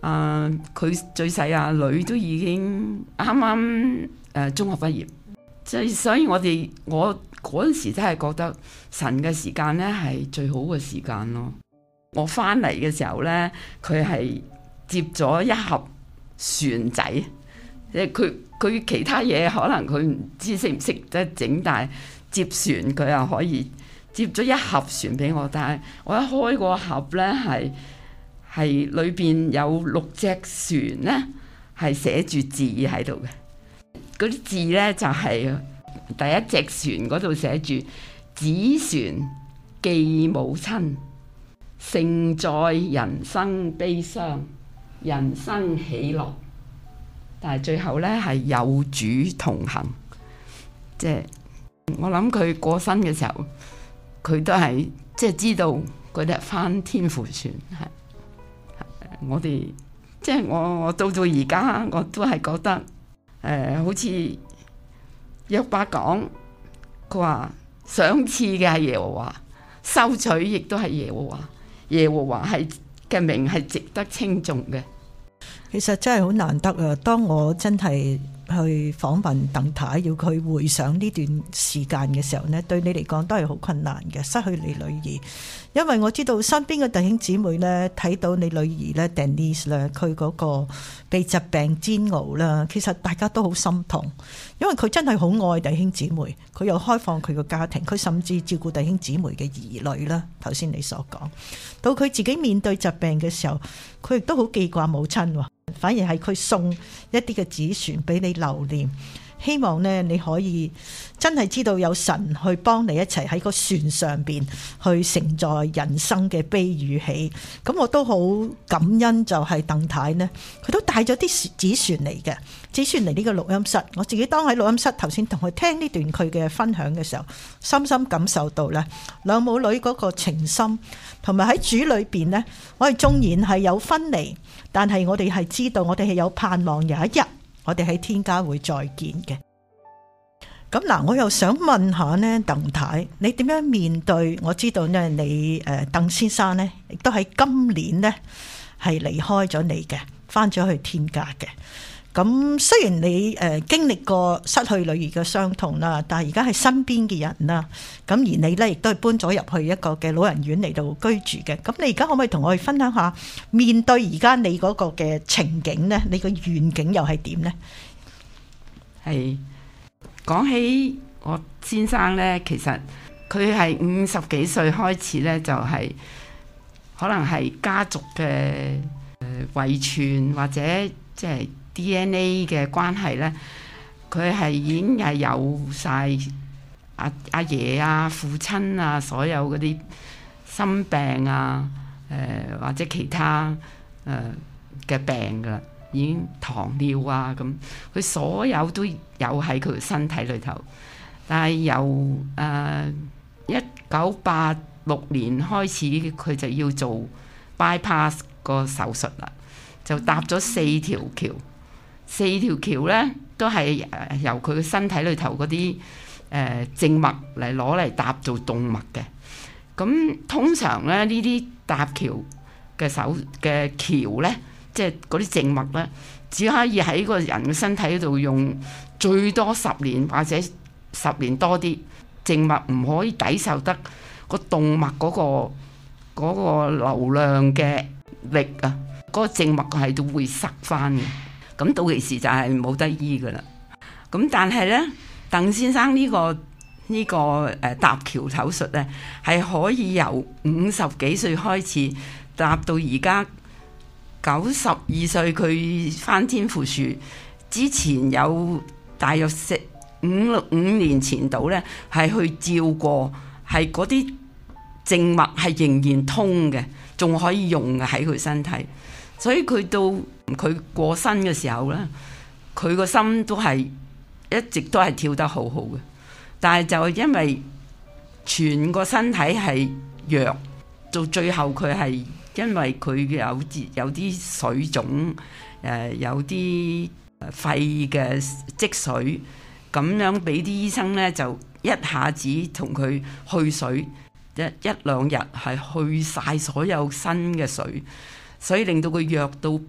啊，佢最細阿女都已經啱啱誒中學畢業，即係所以我哋我嗰陣時真係覺得神嘅時間咧係最好嘅時間咯。我翻嚟嘅時候咧，佢係接咗一盒船仔，即係佢佢其他嘢可能佢唔知識唔識得整，但係接船佢又可以接咗一盒船俾我。但係我一開個盒咧係。係裏邊有六隻船咧，係寫住字喺度嘅。嗰啲字咧就係、是、第一隻船嗰度寫住子船寄母親，盛載人生悲傷，人生喜樂。但係最後咧係有主同行，即係我諗佢過身嘅時候，佢都係即係知道嗰日翻天父船係。我哋即係我，我到到而家我都係覺得，誒、呃，好似約伯講，佢話賞賜嘅係耶和華，收取亦都係耶和華，耶和華係嘅名係值得稱頌嘅。 其實真係好難得啊！當我真係去訪問鄧太，要佢回想呢段時間嘅時候呢，對你嚟講都係好困難嘅，失去你女兒。因為我知道身邊嘅弟兄姊妹呢，睇到你女兒呢 Denise 呢，佢嗰個被疾病煎熬啦，其實大家都好心痛，因為佢真係好愛弟兄姊妹，佢又開放佢個家庭，佢甚至照顧弟兄姊妹嘅兒女啦。頭先你所講，到佢自己面對疾病嘅時候，佢亦都好記掛母親喎。反而係佢送一啲嘅紙船俾你留念，希望呢你可以真係知道有神去幫你一齊喺個船上邊去承載人生嘅悲與喜。咁我都好感恩，就係鄧太呢，佢都帶咗啲紙船嚟嘅，紙船嚟呢個錄音室。我自己當喺錄音室頭先同佢聽呢段佢嘅分享嘅時候，深深感受到呢兩母女嗰個情深，同埋喺主裏邊呢，我哋縱然係有分離，但係我哋係知道，我哋係有盼望，有一日我哋喺天家會再見嘅。咁嗱，我又想問下呢，鄧太，你點樣面對？我知道呢，你誒鄧先生呢，亦都喺今年呢係離開咗你嘅，翻咗去天家嘅。咁雖然你誒經歷過失去女兒嘅傷痛啦，但係而家係身邊嘅人啦，咁而你咧亦都係搬咗入去一個嘅老人院嚟到居住嘅。咁你而家可唔可以同我哋分享下，面對而家你嗰個嘅情景呢？你個願景又係點呢？ 係講起我先生呢，其實佢係五十幾歲開始呢，就係、是、可能係家族嘅誒遺傳或者即係。D N A 嘅關係呢，佢係已經係有晒阿阿爺啊、父親啊，所有嗰啲心病啊、誒、呃、或者其他誒嘅、呃、病噶啦，已經糖尿啊咁，佢所有都有喺佢身體裏頭。但係由誒一九八六年開始，佢就要做 bypass 個手術啦，就搭咗四條橋。四條橋咧都係由佢嘅身體裏頭嗰啲誒靜脈嚟攞嚟搭做動脈嘅。咁通常咧呢啲搭橋嘅手嘅橋咧，即係嗰啲靜脈咧，只可以喺個人嘅身體度用最多十年或者十年多啲。靜脈唔可以抵受得個動脈嗰個嗰個流量嘅力啊，嗰個靜脈係都會塞翻嘅。咁到其時就係冇得醫噶啦。咁但係咧，鄧先生呢、這個呢、這個誒搭橋手術咧，係可以由五十幾歲開始搭到而家九十二歲，佢翻天覆樹之前有大約四五六五年前度咧，係去照過，係嗰啲靜脈係仍然通嘅，仲可以用嘅喺佢身體。所以佢到佢過身嘅時候咧，佢個心都係一直都係跳得好好嘅，但係就因為全個身體係弱，到最後佢係因為佢有啲有啲水腫，誒、呃、有啲肺嘅積水，咁樣俾啲醫生咧就一下子同佢去水，一一兩日係去晒所有新嘅水。所以令到佢弱到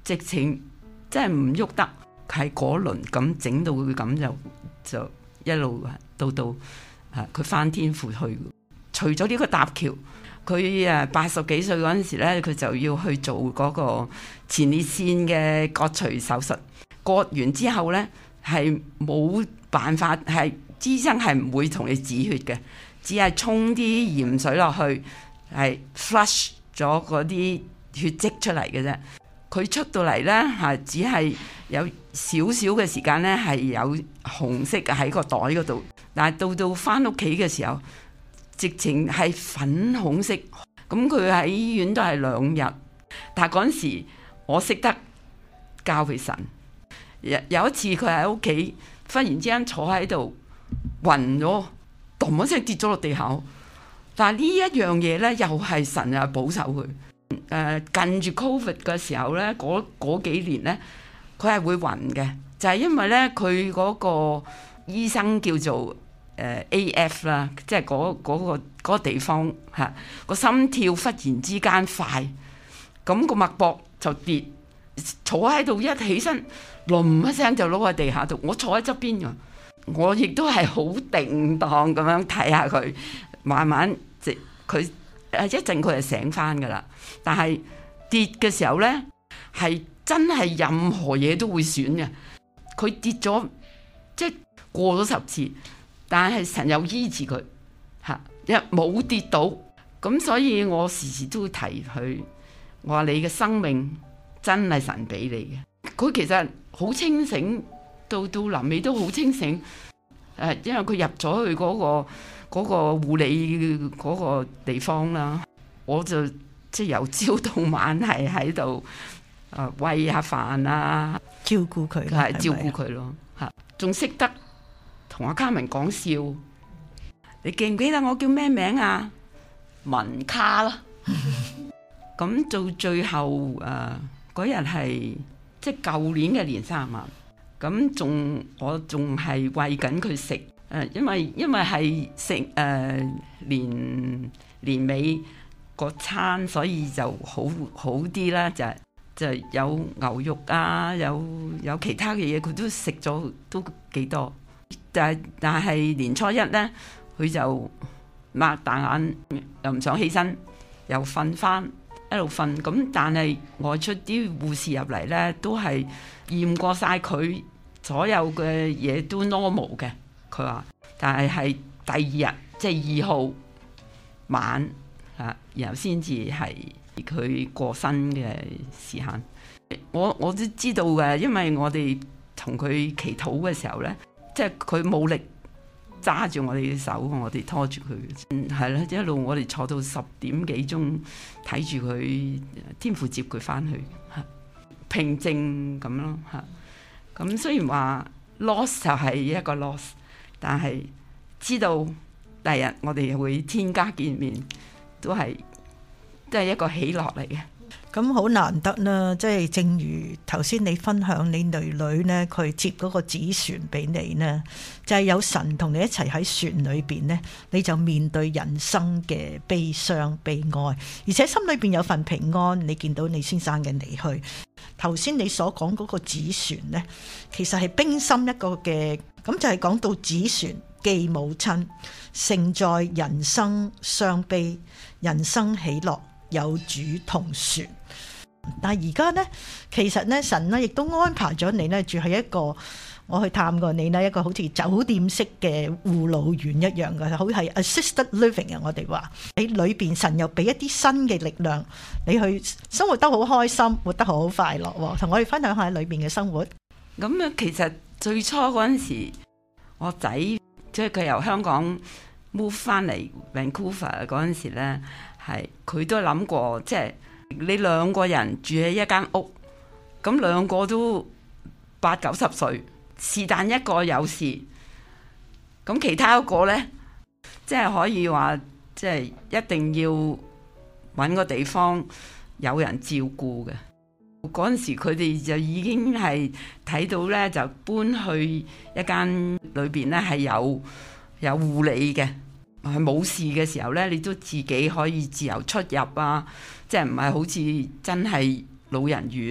直情真係唔喐得，係嗰輪咁整到佢咁就就一路到到啊佢翻天覆去。除咗呢個搭橋，佢誒八十幾歲嗰陣時咧，佢就要去做嗰個前列腺嘅割除手術。割完之後咧，係冇辦法，係醫生係唔會同你止血嘅，只係沖啲鹽水落去，係 flush 咗嗰啲血跡出嚟嘅啫。佢出到嚟咧嚇，只係有少少嘅時間咧係有紅色喺個袋嗰度，但係到到翻屋企嘅時候，直情係粉紅色。咁佢喺醫院都係兩日，但係嗰陣時我識得教佢神。有有一次佢喺屋企忽然之間坐喺度暈咗，咚一聲跌咗落地下。但係呢一樣嘢咧，又係神啊保守佢。誒、呃、近住 Covid 嘅時候咧，嗰嗰幾年咧，佢係會暈嘅，就係、是、因為咧佢嗰個醫生叫做誒、呃、A F 啦，即係嗰嗰個嗰、嗰個地方嚇個、啊、心跳忽然之間快，咁、個脈搏就跌，坐喺度一起身，冧一聲就攞喺地下度。我坐喺側邊㗎，我亦都係好定當咁樣睇下佢，慢慢即佢誒一陣佢就醒翻㗎啦。但係跌嘅時候咧，係真係任何嘢都會損嘅。佢跌咗，即係過咗十次，但係神又醫治佢嚇，一冇跌到。咁所以我時時都會提佢，我話你嘅生命真係神俾你嘅。佢其實好清醒，到到臨尾都好清醒。誒，因為佢入咗去嗰個嗰個護理嗰個地方啦，我就即係由朝到晚係喺度誒餵下飯啊， 照顧佢啦， 係照顧佢咯嚇，仲識得同阿嘉文講笑。你記唔記得我叫咩名啊？文卡啦。咁到最後誒嗰日係即係舊年嘅年三十晚，咁仲我仲係餵緊佢食誒，因為因為係食誒年年尾個餐，所以就好好啲啦，就就有牛肉啊，有有其他嘅嘢，佢都食咗都幾多。但係但係年初一咧，佢就擘大眼，又唔想起身，又瞓翻一路瞓。咁但係外出啲護士入嚟咧，都係驗過晒佢所有嘅嘢都 normal 嘅。佢話，但係係第二日即係二號晚。啊，然後先至係佢過身嘅時間。我我都知道嘅，因為我哋同佢祈禱嘅時候咧，即係佢冇力揸住我哋嘅手，我哋拖住佢。嗯，係啦，一路我哋坐到十點幾鐘，睇住佢天父接佢翻去，嚇平靜咁咯嚇。咁雖然話 loss 就係一個 loss， 但係知道第日我哋會天家見面。都係都係一個喜樂嚟嘅。 咁好難得啦，即係正如頭先你分享你女女呢，佢接嗰個紙船俾你呢，就係、是、有神同你一齊喺船裏邊呢，你就面對人生嘅悲傷悲哀，而且心裏邊有份平安。你見到你先生嘅離去，頭先你所講嗰個紙船呢，其實係冰心一個嘅，咁就係講到紙船寄母親，盛載人生傷悲，人生喜樂，有主同船。但係而家呢，其實呢，神呢亦都安排咗你呢住喺一個，我去探過你呢一個好似酒店式嘅護老院一樣嘅，好似係 assisted living 啊。我哋話喺裏邊，神又俾一啲新嘅力量，你去生活得好開心，活得好快樂。同我哋分享下裏邊嘅生活。 咁啊，其實最初嗰陣時，我仔即係佢由香港 move 翻嚟 Vancouver 嗰陣時咧，係佢都諗過，即係你兩個人住喺一間屋，咁兩個都八九十歲，是但一個有事，咁其他一個咧，即係可以話，即係一定要揾個地方有人照顧嘅。嗰陣時佢哋就已經係睇到咧，就搬去一間裏邊咧係有有護理嘅，係冇事嘅時候咧，你都自己可以自由出入啊，即係唔係好似真係老人院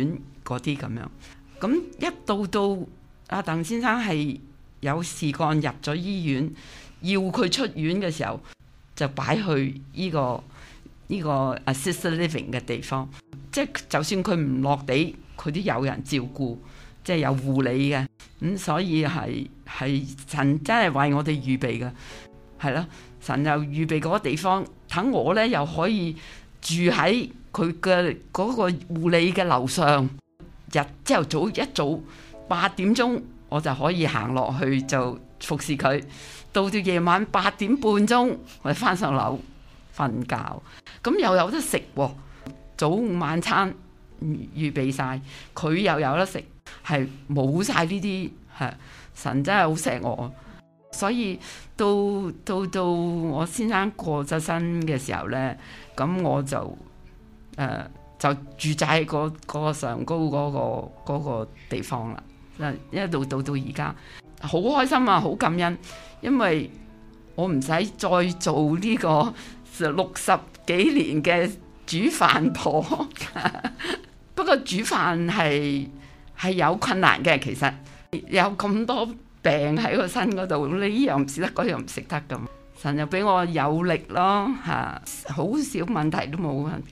嗰啲咁樣。咁一到到阿鄧先生係有事幹入咗醫院，要佢出院嘅時候，就擺去呢、這個呢、這個 assisted living 嘅地方，即係就算佢唔落地，佢都有人照顧，即係有護理嘅。咁、嗯、所以係係神真係為我哋預備嘅，係咯。神又預備嗰個地方，等我咧又可以住喺佢嘅嗰個護理嘅樓上。日朝頭早一早八點鐘，我就可以行落去就服侍佢。到到夜晚八點半鐘，我哋翻上樓瞓覺。咁又有得食喎，早午晚餐預備晒，佢又有得食，係冇晒呢啲。係神真係好錫我。所以到到到我先生過咗身嘅時候呢，咁我就誒、呃、就住喺嗰嗰個上高嗰、嗰個嗰個地方啦。一路到到而家，好開心啊，好感恩，因為我唔使再做呢個六十幾年嘅煮飯婆。不過煮飯係係有困難嘅，其實有咁多病喺個身嗰度，你呢樣唔食得，嗰樣唔食得咁。神又俾我有力咯，嚇，好少問題都冇問題。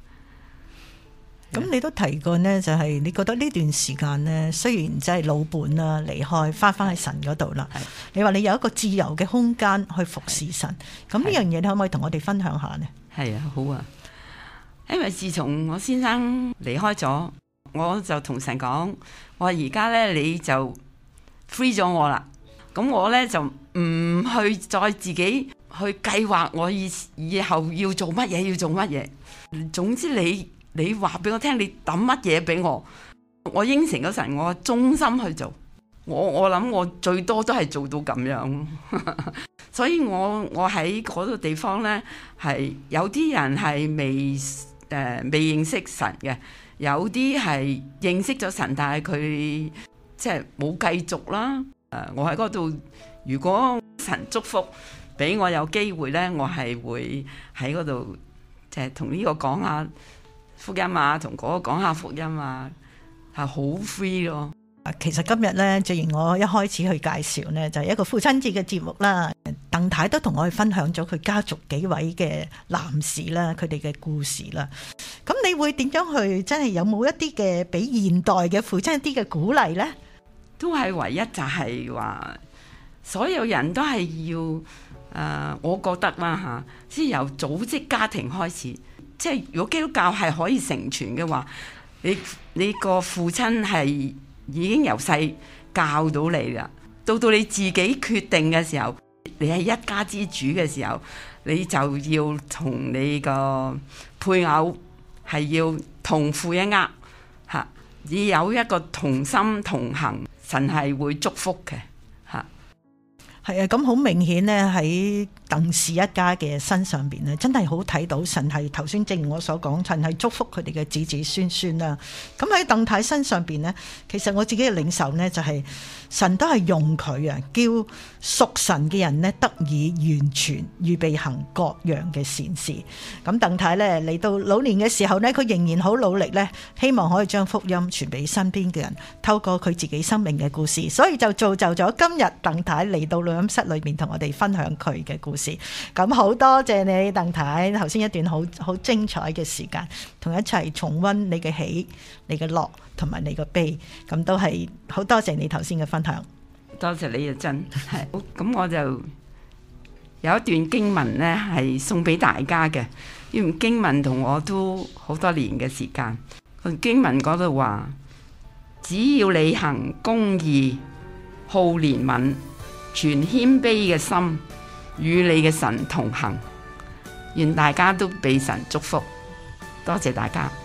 咁你都提過呢，就係你覺得呢段時間呢，雖然真係老伴啦離開，翻返去神嗰度啦。你話你有一個自由嘅空間去服侍神，咁呢樣嘢你可唔可以同我哋分享下呢？ 係啊，好啊。因為自從我先生離開咗，我就同神講：我而家呢，你就 free 咗我啦，咁我呢，就唔去再自己去計劃我以以後要做乜嘢，要做乜嘢。總之你你話俾我聽，你抌乜嘢俾我，我應承咗神，我忠心去做。我我諗我最多都係做到咁樣。所以我我喺嗰個地方呢，係有啲人係未誒、呃、未認識神嘅，有啲係認識咗神，但係佢即係冇繼續啦。誒、呃，我喺嗰度，如果神祝福俾我有機會呢，我係會喺嗰度即係同呢個講下福音啊，同嗰個講下福音啊，係好 free 咯。 其實今日呢，正如我一開始去介紹呢，就係一個父親節嘅節目啦。鄧太都同我哋分享咗佢家族幾位嘅男士啦，佢哋嘅故事啦。咁你會點樣去？真係有冇一啲嘅俾現代嘅父親一啲嘅鼓勵呢？ 都係唯一就係話，所有人都係要誒、呃，我覺得啦嚇，先由組織家庭開始。即係如果基督教係可以成全嘅話，你你個父親係已經由細教到你啦，到到你自己決定嘅時候，你係一家之主嘅時候，你就要同你個配偶係要同負一軛嚇，要有一個同心同行，神係會祝福嘅嚇。 係啊，咁好明顯呢，喺鄧氏一家嘅身上邊呢，真係好睇到神係頭先正如我所講，神係祝福佢哋嘅子子孫孫啦。咁喺鄧太身上邊呢，其實我自己嘅領受呢，就係神都係用佢啊，叫屬神嘅人呢得以完全預備行各樣嘅善事。咁鄧太呢，嚟到老年嘅時候呢，佢仍然好努力呢，希望可以將福音傳俾身邊嘅人，透過佢自己生命嘅故事，所以就造就咗今日鄧太嚟到錄音室裏面同我哋分享佢嘅故事。咁好多謝你鄧太，頭先一段好好精彩嘅時間，同一齊重溫你嘅喜、你嘅樂同埋你嘅悲，咁都係好多謝你頭先嘅分享。 多謝你啊，真係。咁我就有一段經文呢，係送俾大家嘅。呢段經文同我都好多年嘅時間。經文嗰度話：只要你行公義、好憐憫、存謙卑嘅心，與你嘅神同行。願大家都被神祝福。多謝大家。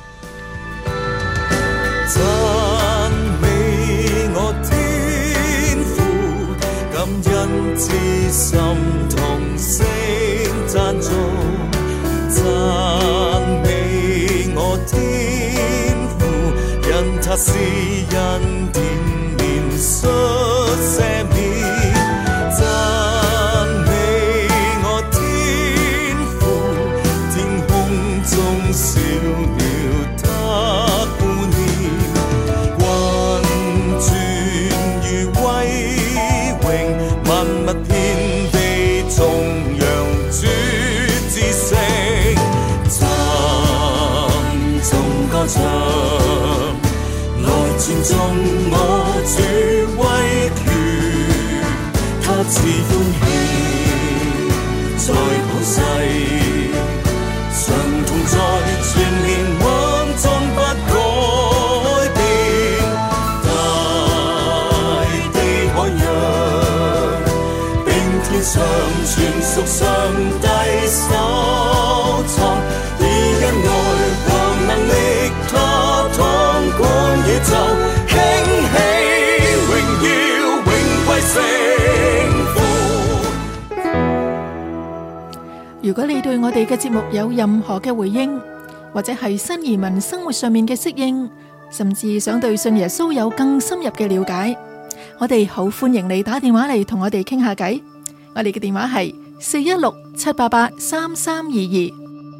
讚美我天父，感恩之心同聲讚頌。讚美我天父，因他施恩典憐恤赦免。讚美我天父，天空中小鳥他顧念。 物遍地，頌揚主之聲，讚頌歌唱，來傳頌我主威權，他賜歡喜在普世，常同在全年穩終不改變，大地海洋並天上全屬上帝手創，以恩愛和能力他統管宇宙，興起榮耀榮歸聖父。 如果你對我哋嘅節目有任何嘅回應，或者係新移民生活上面嘅適應，甚至想對信耶穌有更深入嘅了解，我哋好歡迎你打電話嚟同我哋傾下偈。我哋嘅電話係四一六七八八三三二二。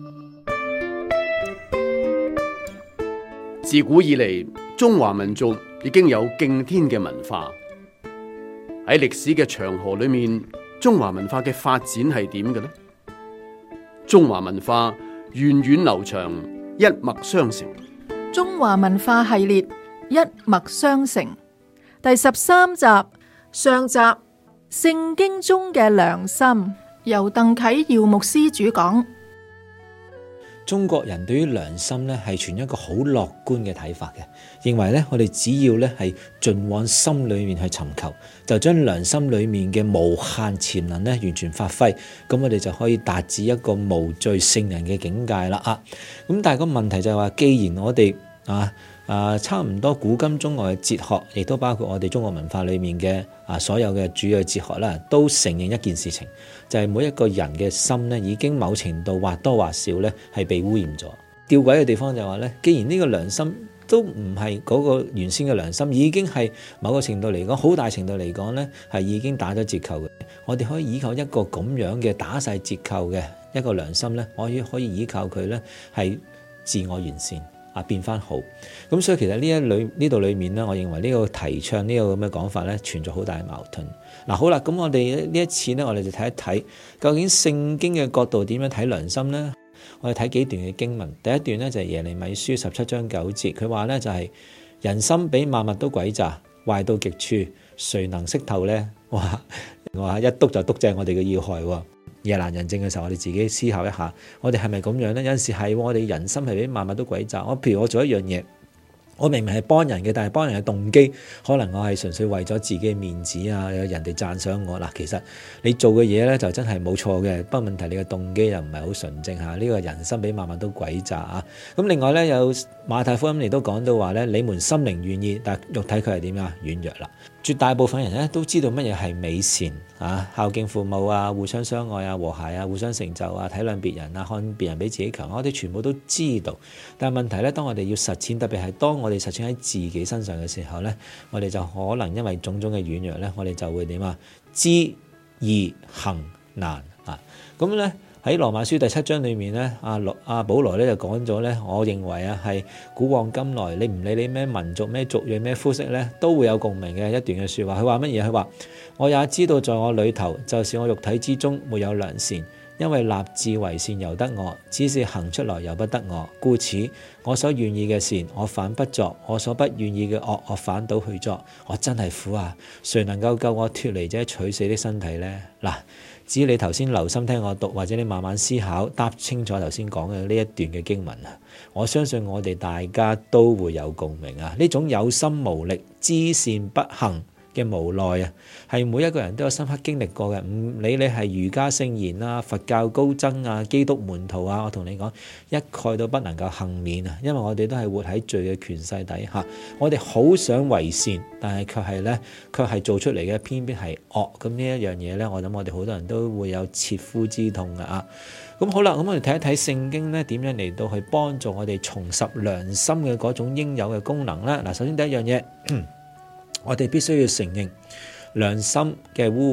自古以嚟，中華民族已經有敬天嘅文化。喺歷史嘅長河裏面，中華文化嘅發展係點嘅呢？中華文化源遠流長，一脈相承。 中華文化系列一脈相承第十三集上集，聖經中嘅良心，由鄧啟耀牧師主講。 中國人對於良心咧係存一個好樂觀嘅睇法嘅，認為咧我哋只要咧係盡往心裏面去尋求，就將良心裏面嘅無限潛能咧完全發揮，咁我哋就可以達至一個無罪聖人嘅境界啦啊！咁但係個問題就係話，既然我哋啊啊差唔多古今中外嘅哲學，亦都包括我哋中國文化裏面嘅啊所有嘅主要哲學啦，都承認一件事情，就係每一個人嘅心咧，已經某程度或多或少咧係被污染咗。吊詭嘅地方就係話咧，既然呢個良心都唔係嗰個原先嘅良心，已經係某個程度嚟講，好大程度嚟講咧係已經打咗折扣嘅。我哋可以依靠一個咁樣嘅打晒折扣嘅一個良心咧，我可以可以依靠佢咧係自我完善啊，變翻好。咁所以其實呢一裏呢度裏面咧，我認為呢個提倡呢個咁嘅講法咧，存在好大嘅矛盾。嗱，好啦，咁我哋呢一次咧，我哋就睇一睇究竟聖經嘅角度點樣睇良心呢？我哋睇幾段嘅經文。第一段咧就係耶利米書十七章九節，佢話咧就係、是、人心比萬物都詭詐，壞到極處，誰能識透呢？哇！哇！一篤就篤正我哋嘅要害喎。夜闌人靜嘅時候，我哋自己思考一下，我哋係咪咁樣呢？有陣時係我哋人心係比萬物都詭詐。我譬如我做一樣嘢，我明明係幫人嘅，但係幫人嘅動機，可能我係純粹為咗自己嘅面子啊，有人哋讚賞我嗱。其實你做嘅嘢咧就真係冇錯嘅，不過問題你嘅動機又唔係好純正嚇。呢、這個人心比萬物都詭詐啊！咁另外咧有馬太福音亦都講到話咧，你們心靈願意，但肉體佢係點啊？軟弱啦。絕大部分人咧都知道乜嘢係美善啊，孝敬父母啊，互相相愛啊，和諧啊，互相成就啊，體諒別人啊，看別人比自己強，我哋全部都知道。但係問題咧，當我哋要實踐，特別係當我哋實踐喺自己身上嘅時候咧，我哋就可能因為種種嘅軟弱咧，我哋就會點啊？知易行難啊！咁咧喺羅馬書第七章裏面咧，阿羅阿保羅咧就講咗咧，我認為啊係古往今來，你唔理你咩民族、咩族裔、咩膚色咧，都會有共鳴嘅一段嘅説話。佢話乜嘢？佢話我也知道在我裏頭，就是我肉體之中沒有良善，因為立志為善由得我，只是行出來由不得我。故此我所願意嘅善，我反不作；我所不願意嘅惡，我反倒去作。我真係苦啊！誰能夠救我脫離這取死的身體呢？嗱。只要你頭先留心聽我讀，或者你慢慢思考，答清楚頭先講嘅呢一段嘅經文啊，我相信我哋大家都會有共鳴啊！呢種有心無力、知善不行嘅無奈啊，係每一個人都有深刻經歷過嘅。唔理你係儒家聖賢啊、佛教高僧啊、基督門徒啊，我同你講，一概都不能夠幸免啊！因為我哋都係活喺罪嘅權勢底下，我哋好想為善，但係卻係咧，卻係做出嚟嘅偏偏係惡。咁呢一樣嘢咧，我諗我哋好多人都會有切膚之痛嘅啊！咁好啦，咁我哋睇一睇聖經咧點樣嚟到去幫助我哋重拾良心嘅嗰種應有嘅功能咧。嗱，首先第一樣嘢。我哋必須要承認良心嘅污穢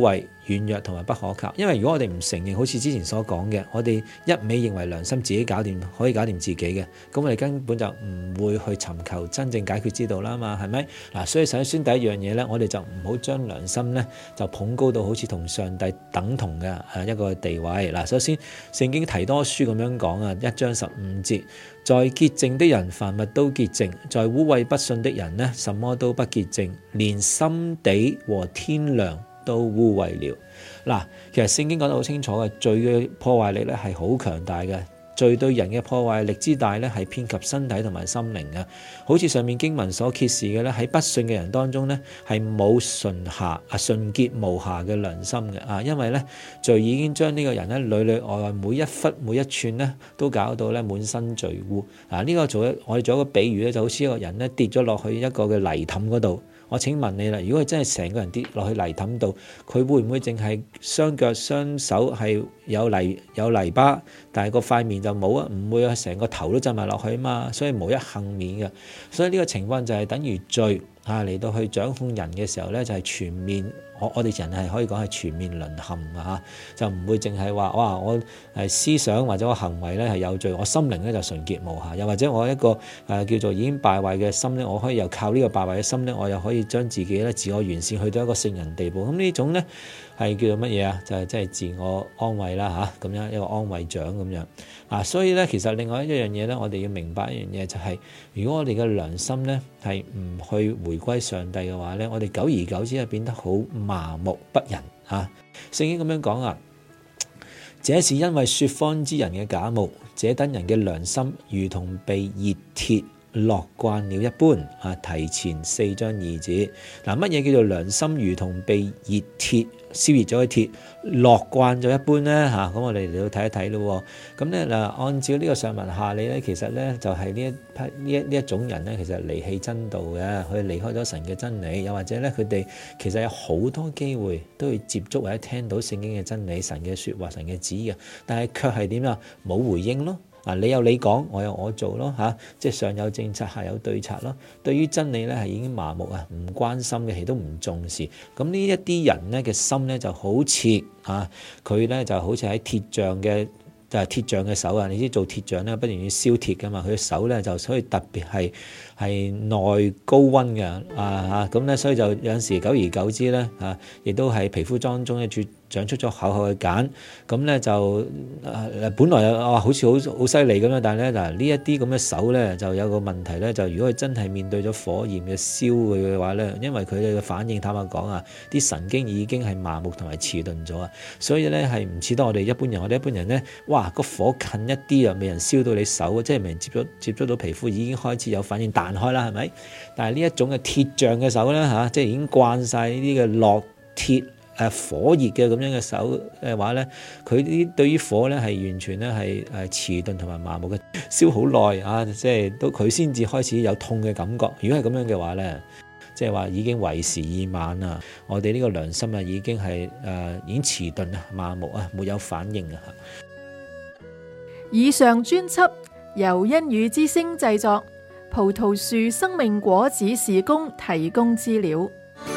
軟弱同埋不可靠。因為如果我哋唔承認，好似之前所講嘅，我哋一味認為良心自己搞掂，可以搞掂自己嘅，咁我哋根本就唔會去尋求真正解決之道啦嘛，係咪？嗱，所以首先第一樣嘢呢，我哋就唔好將良心呢就捧高到好似同上帝等同嘅誒一個地位。嗱，首先聖經提多書咁樣講啊，一章十五節，在潔淨的人凡物都潔淨，在污穢不信的人呢，什麼都不潔淨，連心地和天良都污穢了。嗱，其實聖經講得好清楚嘅，罪嘅破壞力咧係好強大嘅。罪對人嘅破壞力之大咧，係遍及身體同埋心靈嘅。好似上面經文所揭示嘅咧，喺不信嘅人當中咧，係冇純瑕啊純潔無瑕嘅良心嘅啊，因為咧罪已經將呢個人咧裏裏外外每一忽每一寸咧都搞到咧滿身罪污啊！呢、這個做我哋做一個比喻咧，就好似一個人咧跌咗落去一個嘅泥凼嗰度。我請問你啦，如果佢真係成個人跌落去泥凼度，佢會唔會淨係雙腳雙手係有泥有泥巴，但係個塊面就冇啊？唔會啊，成個頭都浸埋落去啊嘛，所以無一幸免嘅。所以呢個情況就係等於罪啊嚟到去掌控人嘅時候咧，就係全面。我我哋人係可以講係全面淪陷嘅嚇，就唔會淨係話哇我係思想或者我行為咧係有罪，我心靈咧就純潔無瑕，又或者我一個誒、呃、叫做已經敗壞嘅心咧，我可以又靠呢個敗壞嘅心咧，我又可以將自己咧自我完善去到一個聖人地步。咁呢種咧係叫做乜嘢啊？就係即係自我安慰啦嚇，咁樣一個安慰獎咁樣啊。所以咧其實另外一樣嘢咧，我哋要明白一樣嘢就係、是，如果我哋嘅良心咧係唔去回歸上帝嘅話咧，我哋久而久之係變得好麻木不仁啊！聖經咁樣講啊，這是因為說謊之人嘅假冒，這等人嘅良心如同被熱鐵烙慣了一般啊！提前四章二節嗱，乜嘢叫做良心如同被熱鐵燒熱咗嘅鐵烙慣咗一般呢？嚇、啊？咁我哋嚟到睇一睇咯。咁咧嗱，按照呢個上文下理咧，其實咧就係呢一批呢一呢一種人咧，其實離棄真道嘅，佢離開咗神嘅真理，又或者咧佢哋其實有好多機會都會接觸或者聽到聖經嘅真理、神嘅説話、神嘅旨意嘅，但係卻係點啊？冇回應咯。啊！你有你講，我有我做咯嚇、啊，即係上有政策，下有對策咯。對於真理咧係已經麻木啊，唔關心嘅，亦都唔重視。咁呢一啲人咧嘅心咧就好似啊，佢咧就好似喺鐵匠嘅就係鐵匠嘅手啊！你知做鐵匠咧不斷要燒鐵噶嘛，佢嘅手咧就所以特別係係耐高溫嘅啊嚇，咁咧所以就有陣時久而久之咧啊，亦都係皮膚當中咧住長出咗厚厚嘅繭，咁咧就誒、呃、本來啊好似好好犀利咁樣，但係咧嗱呢一啲咁嘅手咧就有個問題咧，就如果佢真係面對咗火焰嘅燒佢嘅話咧，因為佢哋嘅反應坦白講啊，啲神經已經係麻木同埋遲鈍咗啊，所以咧係唔似得我哋一般人，我哋一般人咧，哇個火近一啲啊，未人燒到你手，即係未人接觸接觸到皮膚已經開始有反應彈開啦，係咪？但係呢一種嘅鐵匠嘅手咧嚇，即係已經慣晒呢啲嘅烙鐵。誒火熱嘅咁樣嘅手嘅話咧，佢啲對於火咧係完全咧係誒遲鈍同埋麻木嘅，燒好耐啊！即係都佢先至開始有痛嘅感覺。如果係咁樣嘅話咧，即係話已經為時已晚啊！我哋呢個良心啊已經係誒、呃、已經遲鈍啊、麻木啊、沒有反應啊！ 以上專輯由恩語之聲製作，葡萄樹生命果子事工提供資料。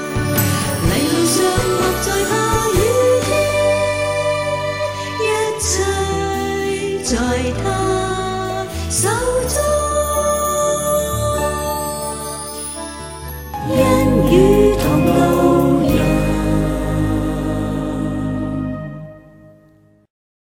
在下雨天，一切在他手。